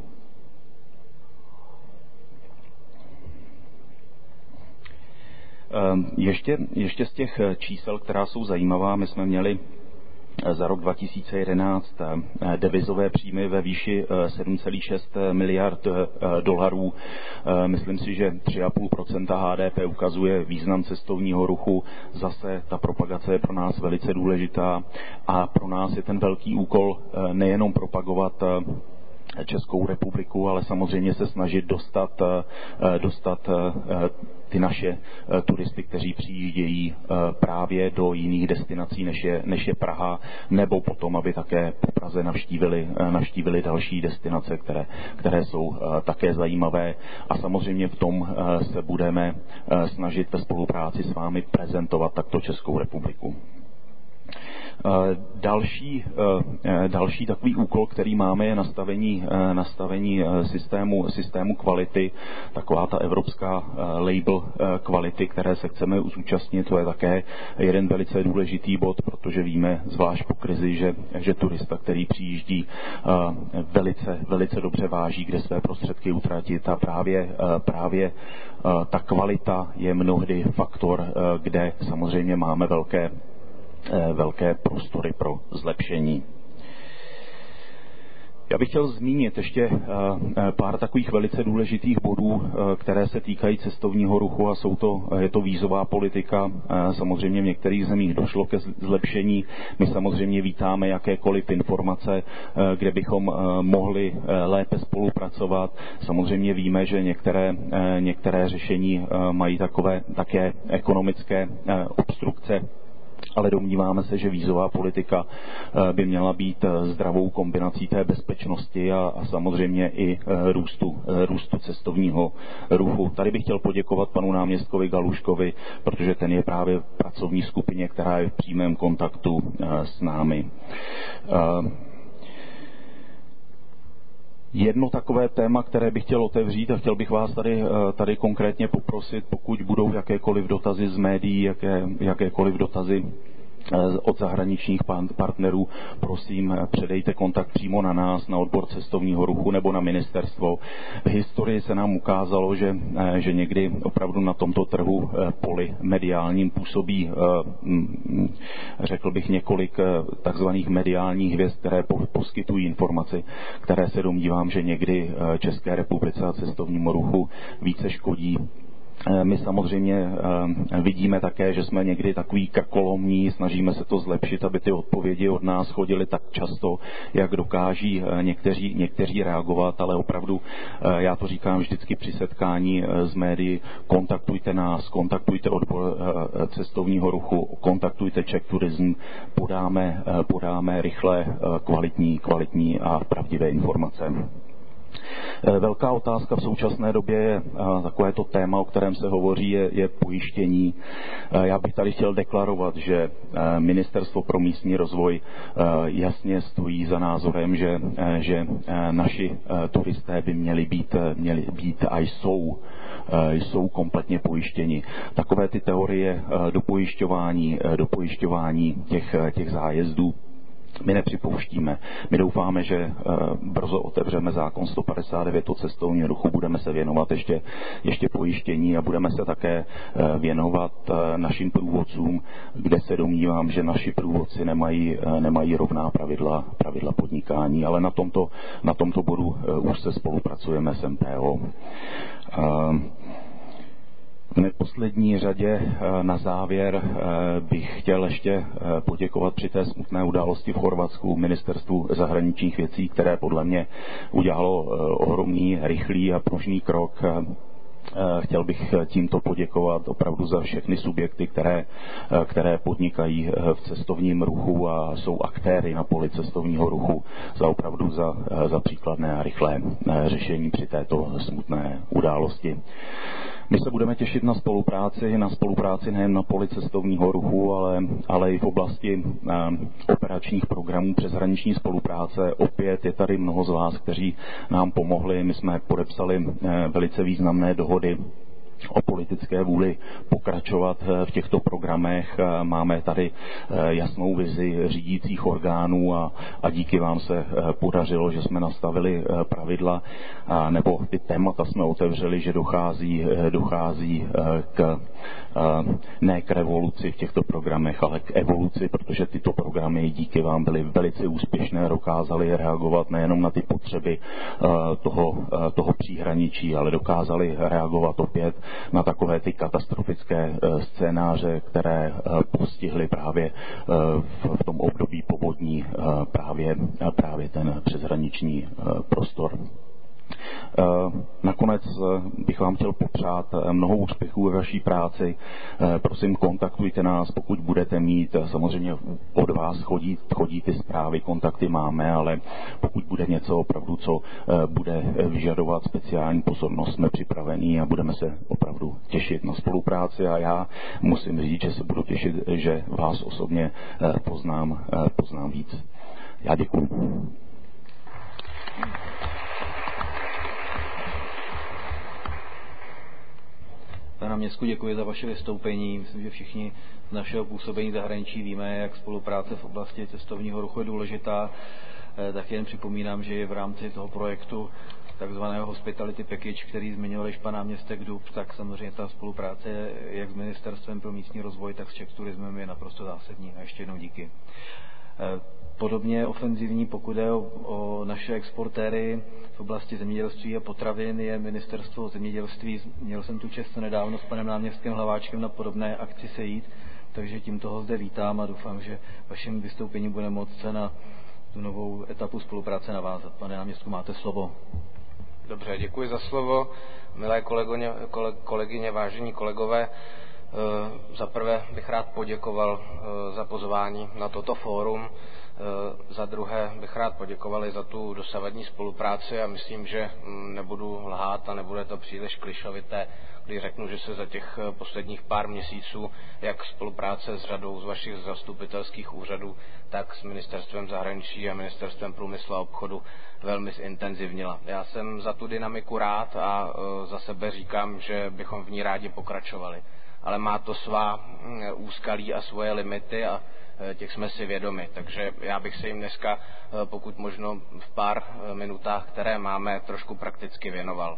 Ještě z těch čísel, která jsou zajímavá, my jsme měli za rok 2011 devizové příjmy ve výši 7,6 miliard dolarů. Myslím si, že 3,5% HDP ukazuje význam cestovního ruchu. Zase ta propagace je pro nás velice důležitá a pro nás je ten velký úkol nejenom propagovat Českou republiku, ale samozřejmě se snažit dostat ty naše turisty, kteří přijíždějí právě do jiných destinací, než je Praha, nebo potom, aby také po Praze navštívili další destinace, které jsou také zajímavé. A samozřejmě v tom se budeme snažit ve spolupráci s vámi prezentovat takto Českou republiku. Další takový úkol, který máme, je nastavení systému kvality, taková ta evropská label kvality, které se chceme zúčastnit. To je také jeden velice důležitý bod, protože víme, zvlášť po krizi, že turista, který přijíždí, velice dobře váží, kde své prostředky utratit, a právě ta kvalita je mnohdy faktor, kde samozřejmě máme velké prostory pro zlepšení. Já bych chtěl zmínit ještě pár takových velice důležitých bodů, které se týkají cestovního ruchu, a je to vízová politika. Samozřejmě v některých zemích došlo ke zlepšení. My samozřejmě vítáme jakékoliv informace, kde bychom mohli lépe spolupracovat. Samozřejmě víme, že některé řešení mají také ekonomické obstrukce, ale domníváme se, že vízová politika by měla být zdravou kombinací té bezpečnosti a samozřejmě i růstu cestovního ruchu. Tady bych chtěl poděkovat panu náměstkovi Galuškovi, protože ten je právě v pracovní skupině, která je v přímém kontaktu s námi. Jedno takové téma, které bych chtěl otevřít, a chtěl bych vás tady konkrétně poprosit, pokud budou jakékoliv dotazy z médií, jakékoliv dotazy od zahraničních partnerů, prosím, předejte kontakt přímo na nás, na odbor cestovního ruchu nebo na ministerstvo. V historii se nám ukázalo, že někdy opravdu na tomto trhu poli mediálním působí, řekl bych, několik takzvaných mediálních hvězd, které poskytují informaci, které se domnívám, že někdy České republice a cestovnímu ruchu více škodí. My samozřejmě vidíme také, že jsme někdy takový krkolomní, snažíme se to zlepšit, aby ty odpovědi od nás chodily tak často, jak dokáží někteří reagovat, ale opravdu, já to říkám vždycky při setkání s médií, kontaktujte nás, kontaktujte odbor cestovního ruchu, kontaktujte Czech Tourism, podáme rychle kvalitní a pravdivé informace. Velká otázka v současné době je takovéto téma, o kterém se hovoří, je pojištění. Já bych tady chtěl deklarovat, že Ministerstvo pro místní rozvoj jasně stojí za názorem, že naši turisté by měli být a jsou kompletně pojištěni. Takové ty teorie dopojišťování těch zájezdů my nepřipouštíme. My doufáme, že brzo otevřeme zákon 159 o cestovním ruchu, budeme se věnovat ještě pojištění a budeme se také věnovat našim průvodcům, kde se domnívám, že naši průvodci nemají rovná pravidla podnikání, ale na tomto bodu už se spolupracujeme s MPO. V neposlední řadě na závěr bych chtěl ještě poděkovat při té smutné události v Chorvatsku Ministerstvu zahraničních věcí, které podle mě udělalo ohromný, rychlý a pružný krok. Chtěl bych tímto poděkovat opravdu za všechny subjekty, které podnikají v cestovním ruchu a jsou aktéry na poli cestovního ruchu, za příkladné a rychlé řešení při této smutné události. My se budeme těšit na spolupráci nejen na poli cestovního ruchu, ale i v oblasti operačních programů přeshraniční spolupráce. Opět je tady mnoho z vás, kteří nám pomohli. My jsme podepsali velice významné dohody o politické vůli pokračovat v těchto programech. Máme tady jasnou vizi řídících orgánů a díky vám se podařilo, že jsme nastavili pravidla, nebo ty témata jsme otevřeli, že dochází ne k revoluci v těchto programech, ale k evoluci, protože tyto programy díky vám byly velice úspěšné, dokázaly reagovat nejenom na ty potřeby toho příhraničí, ale dokázaly reagovat opět na takové ty katastrofické scénáře, které postihly právě v tom období povodní právě ten přeshraniční prostor. Nakonec bych vám chtěl popřát mnoho úspěchů ve vaší práci. Prosím, kontaktujte nás, pokud budete mít. Samozřejmě od vás chodí ty zprávy, kontakty máme, ale pokud bude něco opravdu, co bude vyžadovat speciální pozornost, jsme připravení a budeme se opravdu těšit na spolupráci a já musím říct, že se budu těšit, že vás osobně poznám víc. Já děkuji. Pane náměstku, děkuji za vaše vystoupení. Myslím, že všichni z našeho působení zahraničí víme, jak spolupráce v oblasti cestovního ruchu je důležitá. Tak jen připomínám, že je v rámci toho projektu takzvaného Hospitality Package, který zmiňoval již pan náměstek Dub, tak samozřejmě ta spolupráce jak s Ministerstvem pro místní rozvoj, tak s Czech Turismem je naprosto zásadní. A ještě jednou díky. Podobně ofenzivní, pokud je o naše exportéry v oblasti zemědělství a potravin, je Ministerstvo zemědělství. Měl jsem tu čest nedávno s panem náměstkem Hlaváčkem na podobné akci sejít, takže tím toho zde vítám a doufám, že vaším vystoupením bude moct se na tu novou etapu spolupráce navázat. Pane náměstku, máte slovo. Dobře, děkuji za slovo. Milé kolegyně, vážení kolegové, za prvé bych rád poděkoval za pozvání na toto fórum. Za druhé bych rád poděkoval i za tu dosavadní spolupráci a myslím, že nebudu lhát a nebude to příliš klišovité, když řeknu, že se za těch posledních pár měsíců, jak spolupráce s řadou z vašich zastupitelských úřadů, tak s Ministerstvem zahraničí a Ministerstvem průmyslu a obchodu velmi zintenzivnila. Já jsem za tu dynamiku rád a za sebe říkám, že bychom v ní rádi pokračovali. Ale má to svá úskalí a svoje limity a těch jsme si vědomi. Takže já bych se jim dneska, pokud možno v pár minutách, které máme, trošku prakticky věnoval.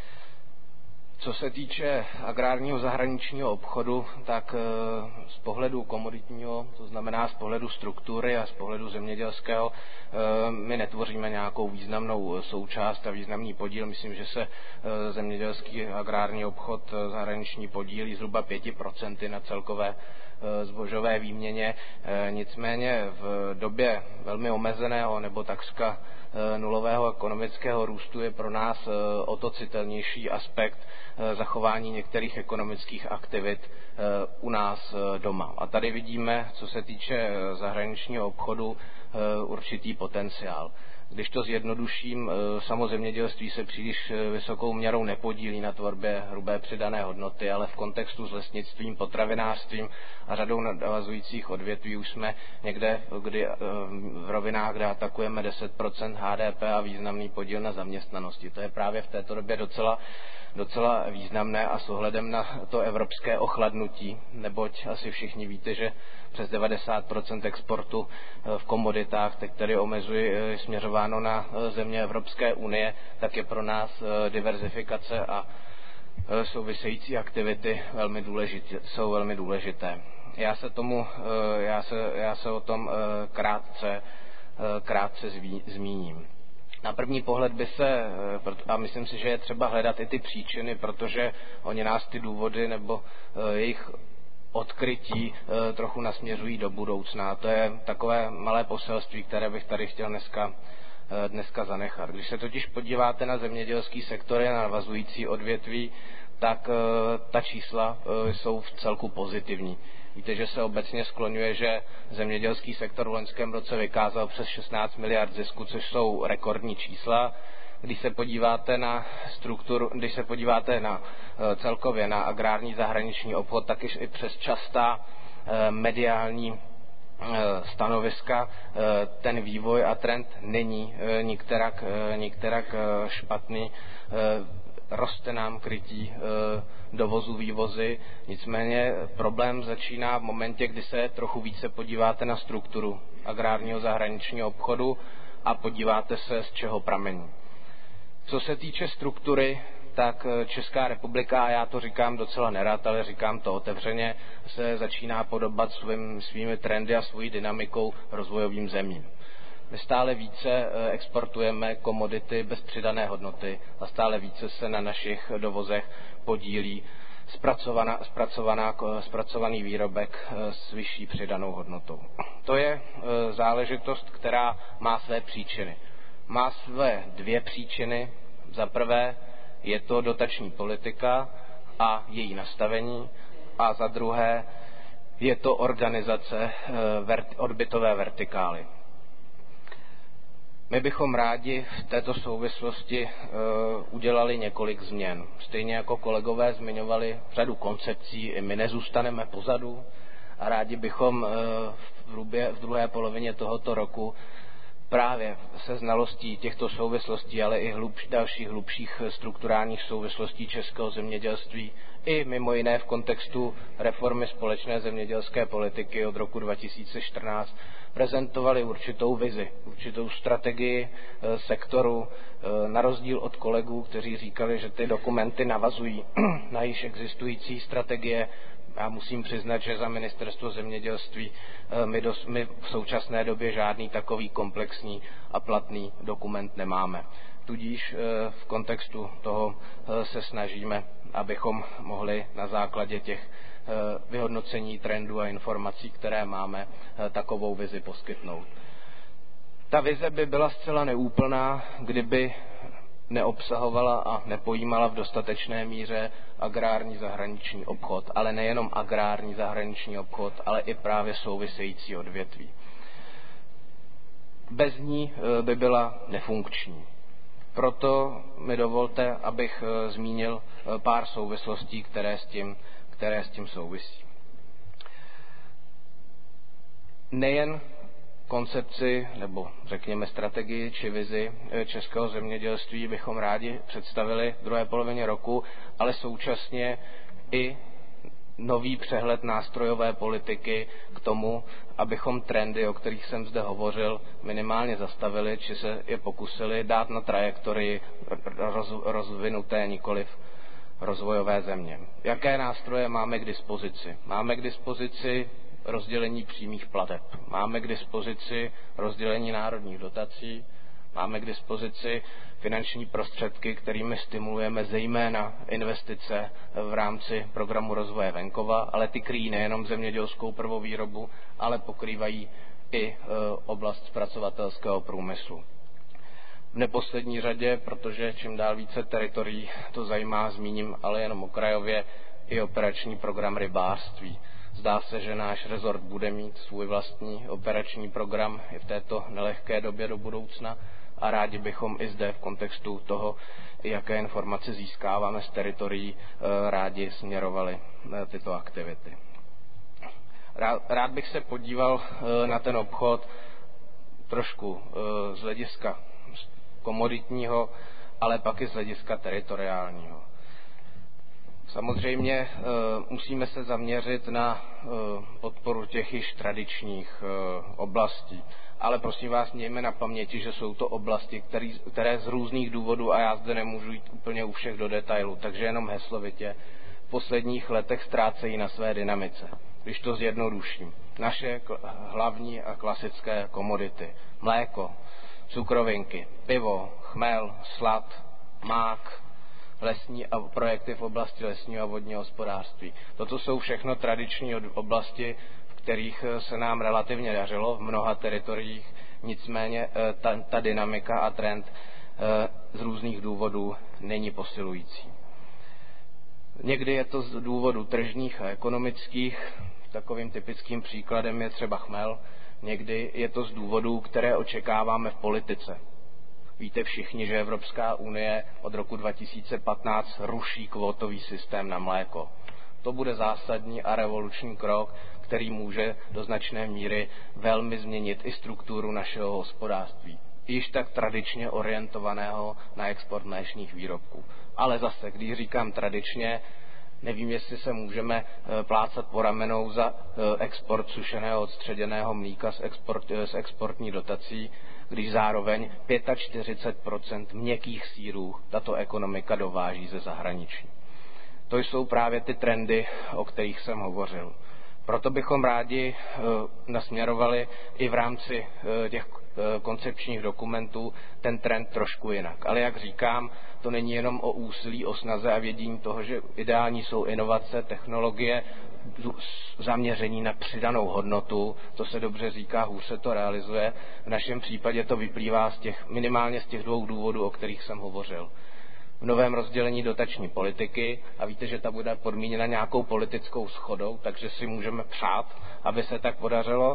Co se týče agrárního zahraničního obchodu, tak z pohledu komoditního, to znamená z pohledu struktury a z pohledu zemědělského, my netvoříme nějakou významnou součást a významný podíl. Myslím, že se zemědělský agrární obchod zahraniční podílí zhruba 5% na celkové zbožové výměně. Nicméně v době velmi omezeného nebo takřka nulového ekonomického růstu je pro nás o to citelnější aspekt zachování některých ekonomických aktivit u nás doma. A tady vidíme, co se týče zahraničního obchodu, určitý potenciál. Když to zjednoduším, samo zemědělství se příliš vysokou měrou nepodílí na tvorbě hrubé přidané hodnoty, ale v kontextu s lesnictvím, potravinářstvím a řadou navazujících odvětví už jsme někde v rovinách, kde atakujeme 10% HDP a významný podíl na zaměstnanosti. To je právě v této době docela významné a s ohledem na to evropské ochladnutí, neboť asi všichni víte, že přes 90% exportu v komoditách, teď tady omezuji, směřováno na země Evropské unie, tak je pro nás diverzifikace a související aktivity jsou velmi důležité. Já se o tom krátce zmíním. Na první pohled a myslím si, že je třeba hledat i ty příčiny, protože oni nás ty důvody nebo jejich odkrytí trochu nasměřují do budoucna. To je takové malé poselství, které bych tady chtěl dneska zanechat. Když se totiž podíváte na zemědělský sektor a na navazující odvětví, tak ta čísla jsou v celku pozitivní. Víte, že se obecně skloňuje, že zemědělský sektor v loňském roce vykázal přes 16 miliard zisku, což jsou rekordní čísla. Když se podíváte na strukturu, když se podíváte na celkově na agrární zahraniční obchod, tak i přes častá mediální stanoviska ten vývoj a trend není nikterak špatný. Roste nám krytí dovozu vývozy, nicméně problém začíná v momentě, kdy se trochu více podíváte na strukturu agrárního zahraničního obchodu a podíváte se, z čeho pramení. Co se týče struktury, tak Česká republika, a já to říkám docela nerad, ale říkám to otevřeně, se začíná podobat svými trendy a svojí dynamikou rozvojovým zemím. My stále více exportujeme komodity bez přidané hodnoty a stále více se na našich dovozech podílí zpracovaný výrobek s vyšší přidanou hodnotou. To je záležitost, která má své příčiny. Má své dvě příčiny. Za prvé je to dotační politika a její nastavení a za druhé je to organizace odbytové vertikály. My bychom rádi v této souvislosti udělali několik změn. Stejně jako kolegové zmiňovali řadu koncepcí, i my nezůstaneme pozadu a rádi bychom v druhé polovině tohoto roku právě se znalostí těchto souvislostí, ale i dalších hlubších strukturálních souvislostí českého zemědělství i mimo jiné v kontextu reformy společné zemědělské politiky od roku 2014 prezentovali určitou vizi, určitou strategii sektoru, na rozdíl od kolegů, kteří říkali, že ty dokumenty navazují na již existující strategie. Já musím přiznat, že za ministerstvo zemědělství my v současné době žádný takový komplexní a platný dokument nemáme. Tudíž v kontextu toho se snažíme, abychom mohli na základě těch vyhodnocení trendů a informací, které máme, takovou vizi poskytnout. Ta vize by byla zcela neúplná, kdyby neobsahovala a nepojímala v dostatečné míře agrární zahraniční obchod, ale nejenom agrární zahraniční obchod, ale i právě související odvětví. Bez ní by byla nefunkční. Proto mi dovolte, abych zmínil pár souvislostí, které s tím souvisí. Nejen koncepci nebo řekněme strategii či vizi českého zemědělství bychom rádi představili v druhé polovině roku, ale současně i nový přehled nástrojové politiky k tomu, abychom trendy, o kterých jsem zde hovořil, minimálně zastavili, či se je pokusili dát na trajektorii rozvinuté, nikoliv rozvojové země. Jaké nástroje máme k dispozici? Máme k dispozici rozdělení přímých plateb. Máme k dispozici rozdělení národních dotací, máme k dispozici finanční prostředky, kterými stimulujeme zejména investice v rámci programu rozvoje venkova, ale ty kryjí nejenom zemědělskou prvovýrobu, ale pokrývají i oblast zpracovatelského průmyslu. V neposlední řadě, protože čím dál více teritorií to zajímá, zmíním ale jenom okrajově i operační program rybářství. Zdá se, že náš rezort bude mít svůj vlastní operační program i v této nelehké době do budoucna a rádi bychom i zde v kontextu toho, jaké informace získáváme z teritorií, rádi směrovali tyto aktivity. Rád bych se podíval na ten obchod trošku z hlediska komoditního, ale pak i z hlediska teritoriálního. Samozřejmě musíme se zaměřit na podporu těch již tradičních oblastí. Ale prosím vás, mějme na paměti, že jsou to oblasti, které z různých důvodů, a já zde nemůžu jít úplně u všech do detailu, takže jenom heslovitě, v posledních letech ztrácejí na své dynamice. Když to zjednoduším, naše hlavní a klasické komodity, mléko, cukrovinky, pivo, chmel, slad, mák, lesní a projekty v oblasti lesního a vodního hospodářství. Toto jsou všechno tradiční oblasti, v kterých se nám relativně dařilo v mnoha teritoriích, nicméně ta dynamika a trend z různých důvodů není posilující. Někdy je to z důvodů tržních a ekonomických, takovým typickým příkladem je třeba chmel, někdy je to z důvodů, které očekáváme v politice. Víte všichni, že Evropská unie od roku 2015 ruší kvótový systém na mléko. To bude zásadní a revoluční krok, který může do značné míry velmi změnit i strukturu našeho hospodářství, již tak tradičně orientovaného na export mléčných výrobků. Ale zase, když říkám tradičně, nevím, jestli se můžeme plácat po ramenou za export sušeného odstředěného mlíka z exportní dotací, když zároveň 45% měkkých sýrů tato ekonomika dováží ze zahraničí. To jsou právě ty trendy, o kterých jsem hovořil. Proto bychom rádi nasměrovali i v rámci těch koncepčních dokumentů ten trend trošku jinak. Ale jak říkám, to není jenom o úsilí, o snaze a vědění toho, že ideální jsou inovace, technologie, zaměření na přidanou hodnotu, to se dobře říká, hůř se to realizuje. V našem případě to vyplývá minimálně z těch 2 důvodů, o kterých jsem hovořil. V novém rozdělení dotační politiky, a víte, že ta bude podmíněna nějakou politickou shodou, takže si můžeme přát, aby se tak podařilo,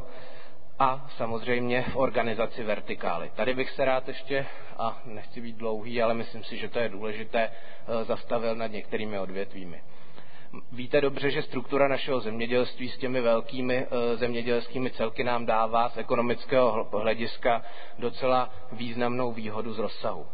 a samozřejmě v organizaci vertikály. Tady bych se rád ještě, a nechci být dlouhý, ale myslím si, že to je důležité, zastavil nad některými odvětvími. Víte dobře, že struktura našeho zemědělství s těmi velkými zemědělskými celky nám dává z ekonomického hlediska docela významnou výhodu z rozsahu.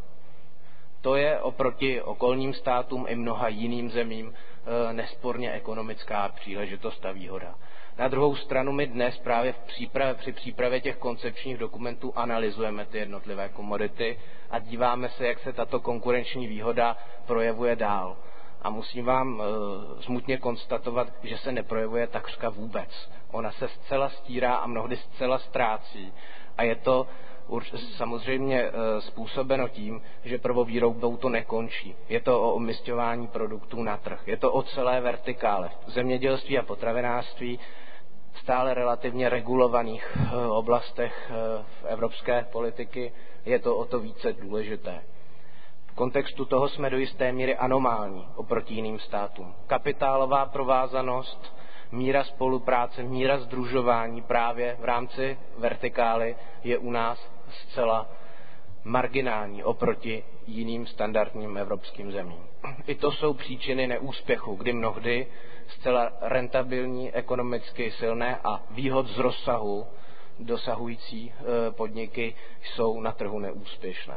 To je oproti okolním státům i mnoha jiným zemím nesporně ekonomická příležitost a výhoda. Na druhou stranu my dnes právě při přípravě těch koncepčních dokumentů analyzujeme ty jednotlivé komodity a díváme se, jak se tato konkurenční výhoda projevuje dál. A musím vám smutně konstatovat, že se neprojevuje takřka vůbec. Ona se zcela stírá a mnohdy zcela ztrácí. A je to samozřejmě způsobeno tím, že prvovýrobou to nekončí. Je to o umisťování produktů na trh. Je to o celé vertikále. V zemědělství a potravinářství stále relativně regulovaných oblastech evropské politiky je to o to více důležité. V kontextu toho jsme do jisté míry anomální oproti jiným státům. Kapitálová provázanost, míra spolupráce, míra sdružování právě v rámci vertikály je u nás zcela marginální oproti jiným standardním evropským zemím. I to jsou příčiny neúspěchu, kdy mnohdy zcela rentabilní, ekonomicky silné a výhod z rozsahu dosahující podniky jsou na trhu neúspěšné.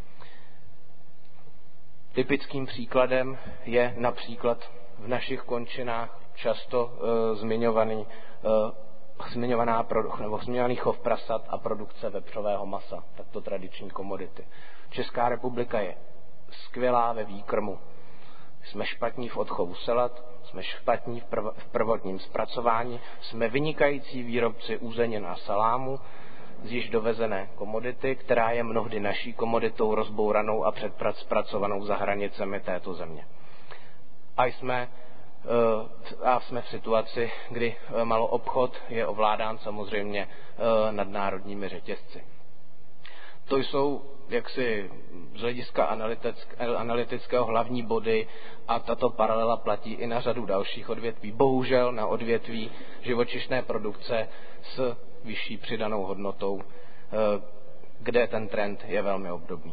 Typickým příkladem je například v našich končinách často zmiňovaný chov prasat a produkce vepřového masa, takto tradiční komodity. Česká republika je skvělá ve výkrmu. Jsme špatní v odchovu selat, jsme špatní v prvotním zpracování, jsme vynikající výrobci uzenin a salámu z již dovezené komodity, která je mnohdy naší komoditou rozbouranou a předpracovanou za hranicemi této země. A jsme v situaci, kdy maloobchod je ovládán samozřejmě nadnárodními řetězci. To jsou jaksi z hlediska analytického hlavní body a tato paralela platí i na řadu dalších odvětví. Bohužel na odvětví živočišné produkce s vyšší přidanou hodnotou, kde ten trend je velmi obdobný.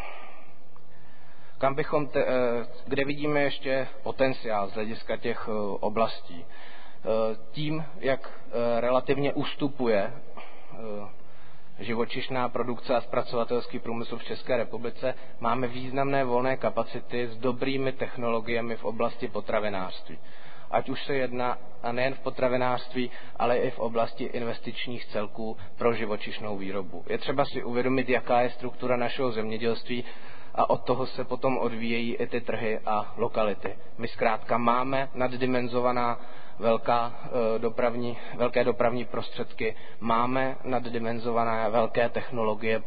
Kde vidíme ještě potenciál z hlediska těch oblastí. Tím, jak relativně ustupuje živočišná produkce a zpracovatelský průmysl v České republice, máme významné volné kapacity s dobrými technologiemi v oblasti potravinářství. Ať už se jedná a nejen v potravinářství, ale i v oblasti investičních celků pro živočišnou výrobu. Je třeba si uvědomit, jaká je struktura našeho zemědělství a od toho se potom odvíjejí i ty trhy a lokality. My zkrátka máme naddimenzovaná velké dopravní prostředky, máme naddimenzované velké technologie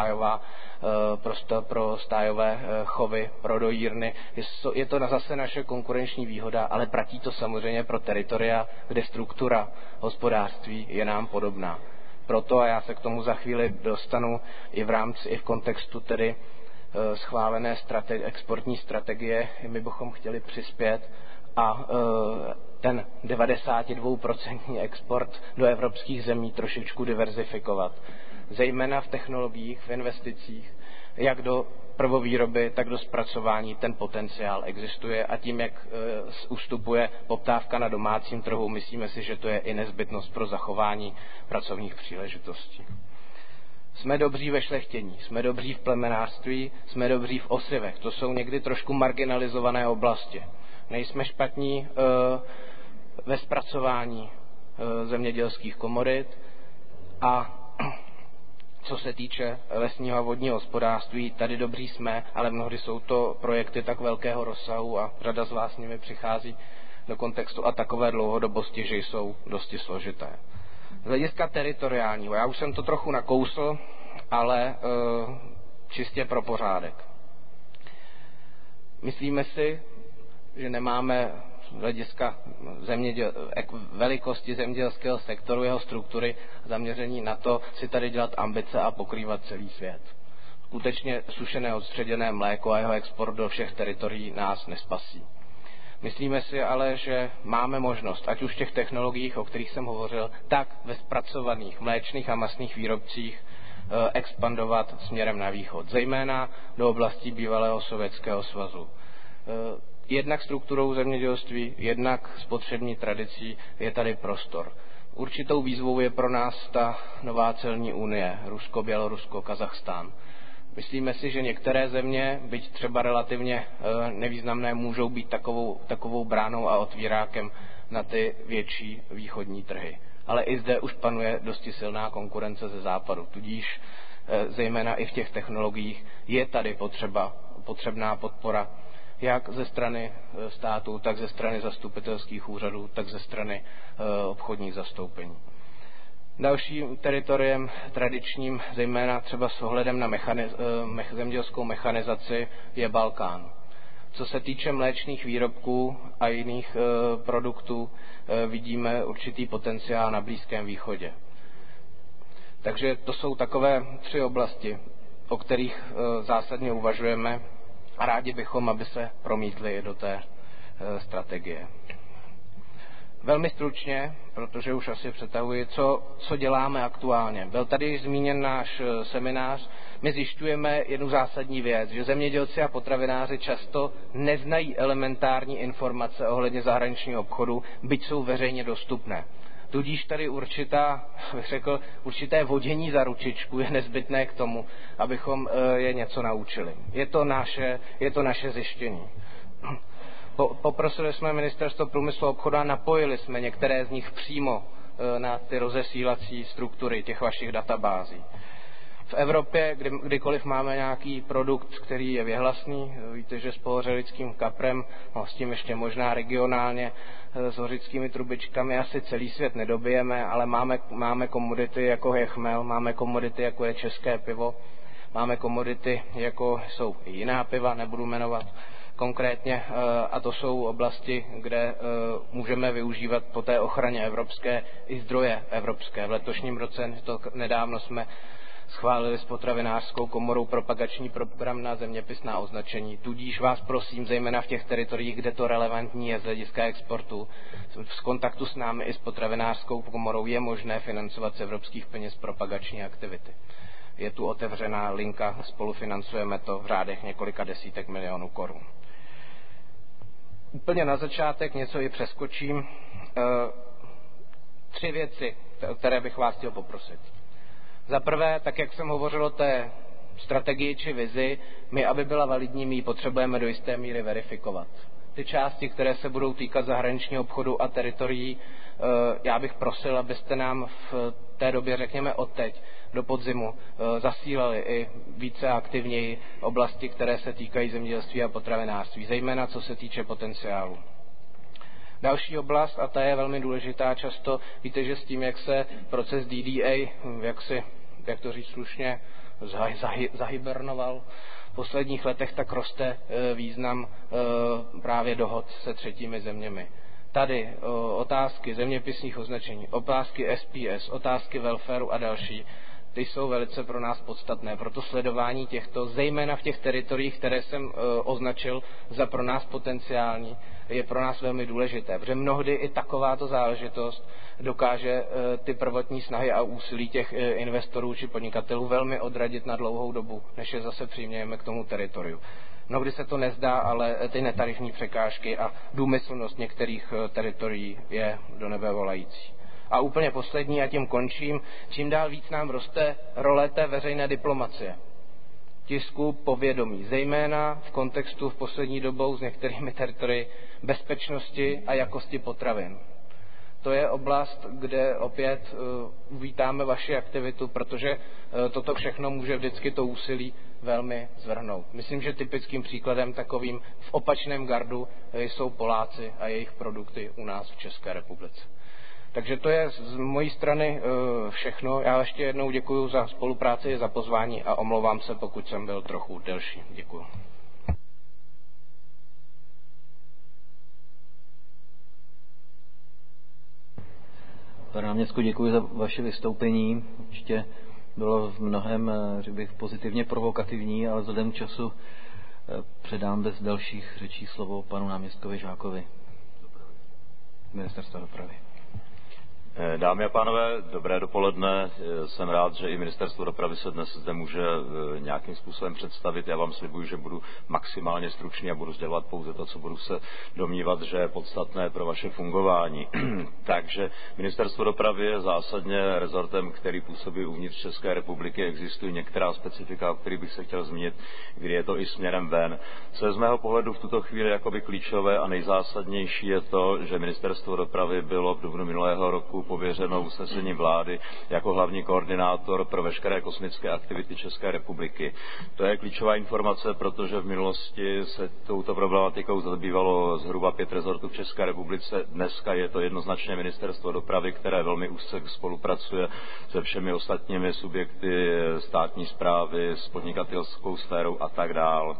pro stájové chovy, pro dojírny. Je to zase naše konkurenční výhoda, ale platí to samozřejmě pro teritoria, kde struktura hospodářství je nám podobná. Proto, a já se k tomu za chvíli dostanu i v kontextu tedy schválené exportní strategie, my bychom chtěli přispět a ten 92% export do evropských zemí trošičku diverzifikovat. Zejména v technologiích, v investicích, jak do prvovýroby, tak do zpracování ten potenciál existuje a tím, jak ustupuje poptávka na domácím trhu, myslíme si, že to je i nezbytnost pro zachování pracovních příležitostí. Jsme dobří ve šlechtění, jsme dobří v plemenářství, jsme dobří v osivech. To jsou někdy trošku marginalizované oblasti. Nejsme špatní ve zpracování zemědělských komodit a co se týče lesního a vodního hospodářství, tady dobří jsme, ale mnohdy jsou to projekty tak velkého rozsahu a řada z vás s nimi přichází do kontextu a takové dlouhodobosti, že jsou dosti složité. Z hlediska teritoriálního, já už jsem to trochu nakousl, ale čistě pro pořádek. Myslíme si, že nemáme z hlediska velikosti zemědělského sektoru, jeho struktury, zaměření na to si tady dělat ambice a pokrývat celý svět. Skutečně sušené odstředěné mléko a jeho export do všech teritorií nás nespasí. Myslíme si ale, že máme možnost, ať už v těch technologiích, o kterých jsem hovořil, tak ve zpracovaných mléčných a masných výrobcích expandovat směrem na východ, zejména do oblastí bývalého Sovětského svazu. Jednak strukturou zemědělství, jednak spotřební tradicí je tady prostor. Určitou výzvou je pro nás ta nová celní unie, Rusko, Bělorusko, Kazachstán. Myslíme si, že některé země, byť třeba relativně nevýznamné, můžou být takovou bránou a otvírákem na ty větší východní trhy. Ale i zde už panuje dosti silná konkurence ze západu, tudíž zejména i v těch technologiích je tady potřebná podpora jak ze strany státu, tak ze strany zastupitelských úřadů, tak ze strany obchodních zastoupení. Dalším teritoriem tradičním, zejména třeba s ohledem na zemědělskou mechanizaci, je Balkán. Co se týče mléčných výrobků a jiných produktů, vidíme určitý potenciál na Blízkém východě. Takže to jsou takové 3 oblasti, o kterých zásadně uvažujeme a rádi bychom, aby se promítly i do té strategie. Velmi stručně, protože už asi přetahuji, co děláme aktuálně. Byl tady zmíněn náš seminář. My zjišťujeme jednu zásadní věc, že zemědělci a potravináři často neznají elementární informace ohledně zahraničního obchodu, byť jsou veřejně dostupné. Tudíž tady určité vodění za ručičku je nezbytné k tomu, abychom je něco naučili. Je to naše zjištění. Poprosili jsme Ministerstvo průmyslu a obchodu a napojili jsme některé z nich přímo na ty rozesílací struktury těch vašich databází. V Evropě, kdykoliv máme nějaký produkt, který je věhlasný, víte, že s pohořelickým kaprem, s tím ještě možná regionálně, s hořickými trubičkami asi celý svět nedobijeme, ale máme komodity jako je chmel, máme komodity jako je české pivo, máme komodity jako jsou i jiná piva, nebudu jmenovat konkrétně, a to jsou oblasti, kde můžeme využívat po té ochraně evropské i zdroje evropské. V letošním roce, nedávno jsme schválili s potravinářskou komorou propagační program na zeměpisná označení. Tudíž vás prosím, zejména v těch teritoriích, kde to relevantní je z hlediska exportu, v kontaktu s námi i s potravinářskou komorou je možné financovat z evropských peněz propagační aktivity. Je tu otevřená linka, spolufinancujeme to v řádech několika desítek milionů korun. Úplně na začátek něco i přeskočím. 3 věci, které bych vás chtěl poprosit. Za prvé, tak jak jsem hovořil o té strategii či vizi, my, aby byla validní, my ji potřebujeme do jisté míry verifikovat. Ty části, které se budou týkat zahraničního obchodu a teritorií, já bych prosil, abyste nám v té době, řekněme odteď, do podzimu, zasílali i více aktivněji oblasti, které se týkají zemědělství a potravinářství, zejména co se týče potenciálu. Další oblast, a ta je velmi důležitá často, víte, že s tím, jak se proces DDA, jak to říct slušně, zahibernoval v posledních letech, tak roste význam právě dohod se třetími zeměmi. Tady otázky zeměpisných označení, otázky SPS, otázky welfareu a další, ty jsou velice pro nás podstatné. Proto sledování těchto, zejména v těch teritoriích, které jsem označil za pro nás potenciální, je pro nás velmi důležité, protože mnohdy i takováto záležitost dokáže ty prvotní snahy a úsilí těch investorů či podnikatelů velmi odradit na dlouhou dobu, než je zase přijmějeme k tomu teritoriu. Mnohdy se to nezdá, ale ty netarifní překážky a důmyslnost některých teritorií je do nebe volající. A úplně poslední, a tím končím, čím dál víc nám roste role té veřejné diplomacie. Tisku povědomí, zejména v kontextu v poslední dobou s některými teritorii bezpečnosti a jakosti potravin. To je oblast, kde opět uvítáme vaši aktivitu, protože toto všechno může vždycky to úsilí velmi zvrhnout. Myslím, že typickým příkladem takovým v opačném gardu jsou Poláci a jejich produkty u nás v České republice. Takže to je z mojí strany všechno. Já ještě jednou děkuji za spolupráci, za pozvání a omlouvám se, pokud jsem byl trochu delší. Děkuji. Pane náměstku, děkuji za vaše vystoupení. Určitě bylo v mnohem, řekl bych, pozitivně provokativní, ale vzhledem k času předám bez dalších řečí slovo panu náměstkovi Žákovi. Ministerstva dopravy. Dámy a pánové, dobré dopoledne. Jsem rád, že i Ministerstvo dopravy se dnes zde může nějakým způsobem představit. Já vám slibuji, že budu maximálně stručný a budu sdělovat pouze to, co budu se domnívat, že je podstatné pro vaše fungování. Takže Ministerstvo dopravy je zásadně rezortem, který působí uvnitř České republiky. Existují některá specifika, o kterých bych se chtěl zmínit, kdy je to i směrem ven. Co je z mého pohledu v tuto chvíli jakoby klíčové a nejzásadnější je to, že Ministerstvo dopravy bylo v dubnu minulého roku pověřeno usnesením vlády jako hlavní koordinátor pro veškeré kosmické aktivity České republiky. To je klíčová informace, protože v minulosti se touto problematikou zabývalo zhruba 5 rezortů v České republice. Dneska je to jednoznačně Ministerstvo dopravy, které velmi úzce spolupracuje se všemi ostatními subjekty státní správy, s podnikatelskou sférou a tak dál.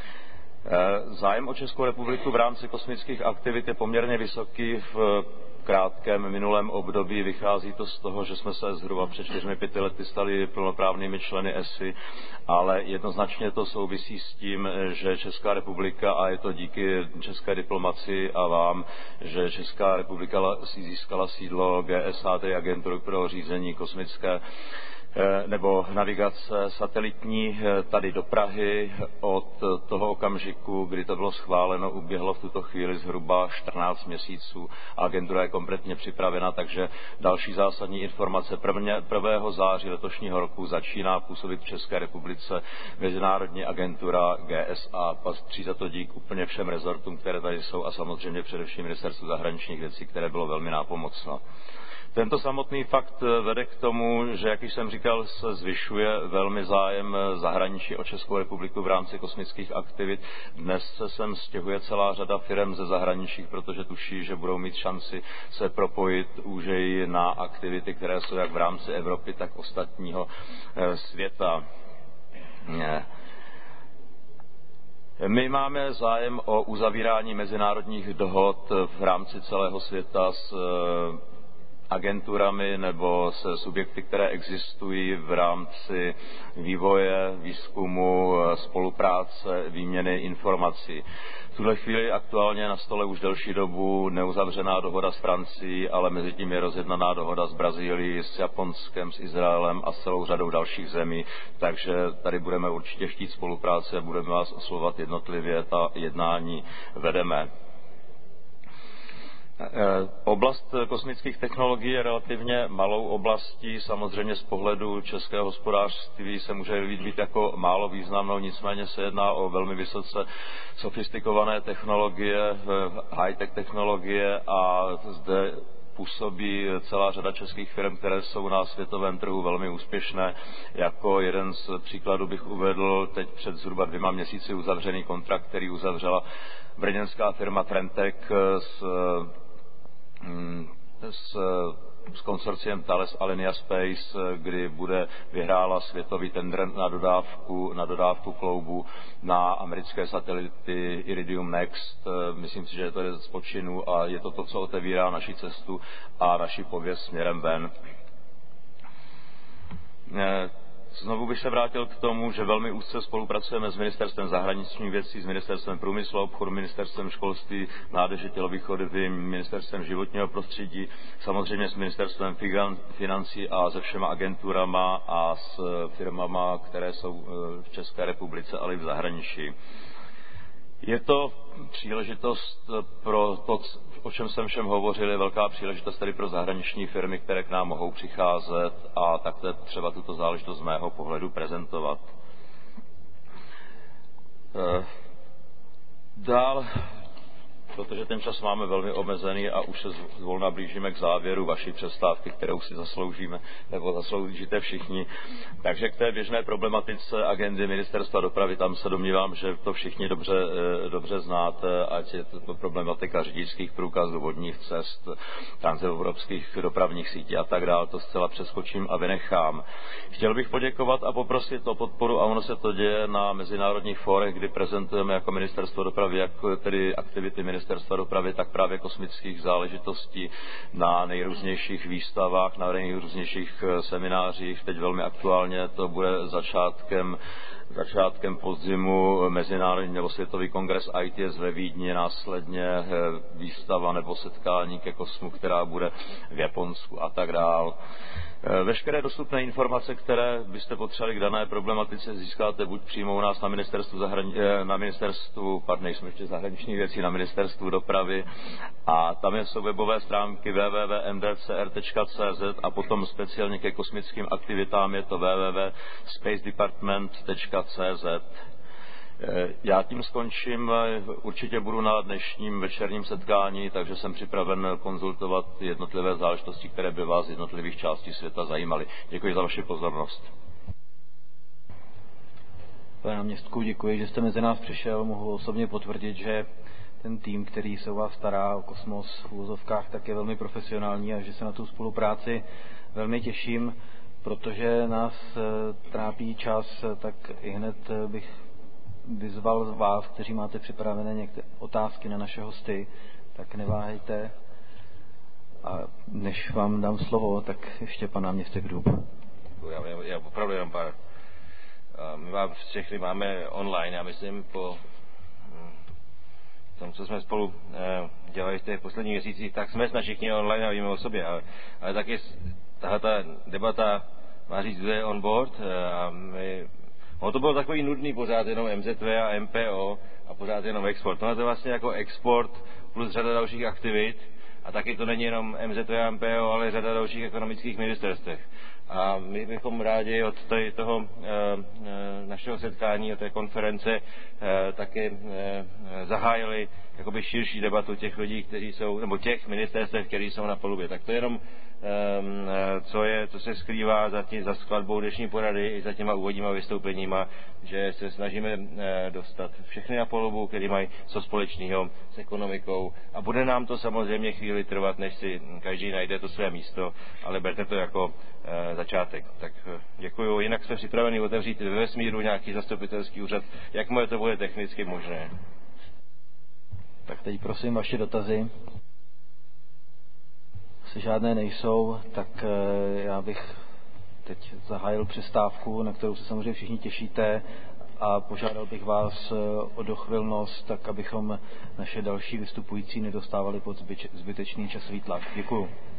Zájem o Českou republiku v rámci kosmických aktivit je poměrně vysoký. V krátkém minulém období vychází to z toho, že jsme se zhruba před 4-5 lety stali plnoprávnými členy ESI, ale jednoznačně to souvisí s tím, že Česká republika, a je to díky české diplomacii a vám, že Česká republika si získala sídlo GSA, tedy Agentury pro řízení kosmické nebo navigace satelitní tady do Prahy. Od toho okamžiku, kdy to bylo schváleno, uběhlo v tuto chvíli zhruba 14 měsíců. Agentura je kompletně připravena, takže další zásadní informace. 1. září letošního roku začíná působit v České republice Mezinárodní agentura GSA. Patří za to dík úplně všem rezortům, které tady jsou a samozřejmě především Ministerstvu zahraničních věcí, které bylo velmi nápomocno. Tento samotný fakt vede k tomu, že, jak jsem říkal, se zvyšuje velmi zájem zahraničí o Českou republiku v rámci kosmických aktivit. Dnes se sem stěhuje celá řada firem ze zahraničí, protože tuší, že budou mít šanci se propojit úžeji na aktivity, které jsou jak v rámci Evropy, tak ostatního světa. My máme zájem o uzavírání mezinárodních dohod v rámci celého světa s agenturami nebo se subjekty, které existují v rámci vývoje, výzkumu, spolupráce, výměny informací. V tuhle chvíli aktuálně na stole už delší dobu neuzavřená dohoda s Francií, ale mezi tím je rozjednaná dohoda s Brazílií, s Japonskem, s Izraelem a s celou řadou dalších zemí, takže tady budeme určitě chtít spolupráci a budeme vás oslovovat jednotlivě, ta jednání vedeme. Oblast kosmických technologií je relativně malou oblastí, samozřejmě z pohledu českého hospodářství se může být jako málo významnou, nicméně se jedná o velmi vysoce sofistikované technologie, high-tech technologie a zde působí celá řada českých firm, které jsou na světovém trhu velmi úspěšné. Jako jeden z příkladů bych uvedl teď před zhruba 2 měsíci uzavřený kontrakt, který uzavřela brněnská firma Trentec s konsorciem Thales Alenia Space, kdy vyhrála světový tendr na dodávku kloubů na americké satelity Iridium Next. Myslím si, že to je z počinu a je to, co otevírá naši cestu a naši pověst směrem ven. Znovu bych se vrátil k tomu, že velmi úzce spolupracujeme s Ministerstvem zahraničních věcí, s Ministerstvem průmyslu a obchodu, Ministerstvem školství, mládeže, tělovýchovy, Ministerstvem životního prostředí, samozřejmě s Ministerstvem financí a se všema agenturama a s firmama, které jsou v České republice, ale i v zahraničí. Je to příležitost pro to, o čem jsem všem hovořil, je velká příležitost tedy pro zahraniční firmy, které k nám mohou přicházet a takto třeba tuto záležitost z mého pohledu prezentovat. Dál, protože ten čas máme velmi omezený a už se zvolna blížíme k závěru vaší přestávky, kterou si zasloužíme, nebo zasloužíte všichni. Takže k té běžné problematice agendy Ministerstva dopravy, tam se domnívám, že to všichni dobře znáte, ať je to problematika řidičských průkazů, vodních cest, transevropských dopravních sítí a tak dále, to zcela přeskočím a vynechám. Chtěl bych poděkovat a poprosit o podporu, a ono se to děje na mezinárodních fórech, kdy prezentujeme jako Ministerstvo dopravy, jak tedy aktivity Ministerstva dopravy, tak právě kosmických záležitostí na nejrůznějších výstavách, na nejrůznějších seminářích. Teď velmi aktuálně to bude začátkem podzimu mezinárodní nebo světový kongres ITS ve Vídni, následně výstava nebo setkání ke kosmu, která bude v Japonsku a tak dál. Veškeré dostupné informace, které byste potřebovali k dané problematice, získáte buď přímo u nás na Ministerstvu dopravy, a tam jsou webové stránky www.mdcr.cz a potom speciálně ke kosmickým aktivitám je to www.spacedepartment.cz. Já tím skončím, určitě budu na dnešním večerním setkání, takže jsem připraven konzultovat jednotlivé záležitosti, které by vás z jednotlivých částí světa zajímaly. Děkuji za vaši pozornost. Pane náměstku, děkuji, že jste mezi nás přišel. Mohu osobně potvrdit, že ten tým, který se u vás stará o kosmos v uvozovkách, tak je velmi profesionální a že se na tu spolupráci velmi těším, protože nás trápí čas, tak i hned bych vyzval vás, kteří máte připravené některé otázky na naše hosty, tak neváhejte. A než vám dám slovo, tak ještě pan náměstek Dub. Já opravdu jenom pár. My vás všechny máme online, já myslím, po tom, co jsme spolu dělali v těch posledních měsících, tak jsme snad všichni online a víme o sobě, ale taky tahle debata má říct, kdo je on board a ono to bylo takový nudný pořád jenom MZV a MPO a pořád jenom export. No to je vlastně jako export plus řada dalších aktivit a taky to není jenom MZV a MPO, ale řada dalších ekonomických ministerstev. A my bychom rádi od toho našeho setkání, od té konference taky zahájili jakoby širší debatu těch lidí, kteří jsou, nebo těch ministerstev, kteří jsou na palubě. Tak to je jenom co se skrývá za skladbou dnešní porady i za těma úvodníma vystoupeníma, že se snažíme dostat všechny na palubu, kteří mají co společného s ekonomikou. A bude nám to samozřejmě chvíli trvat, než si každý najde to své místo, ale berte to jako začátek. Tak děkuju. Jinak jsme připraveni otevřít ve vesmíru nějaký zastupitelský úřad, jakmile to bude technicky možné. Tak teď prosím vaše dotazy. Jestli žádné nejsou, tak já bych teď zahájil přestávku, na kterou se samozřejmě všichni těšíte, a požádal bych vás o dochvilnost, tak abychom naše další vystupující nedostávali pod zbytečný časový tlak. Děkuju.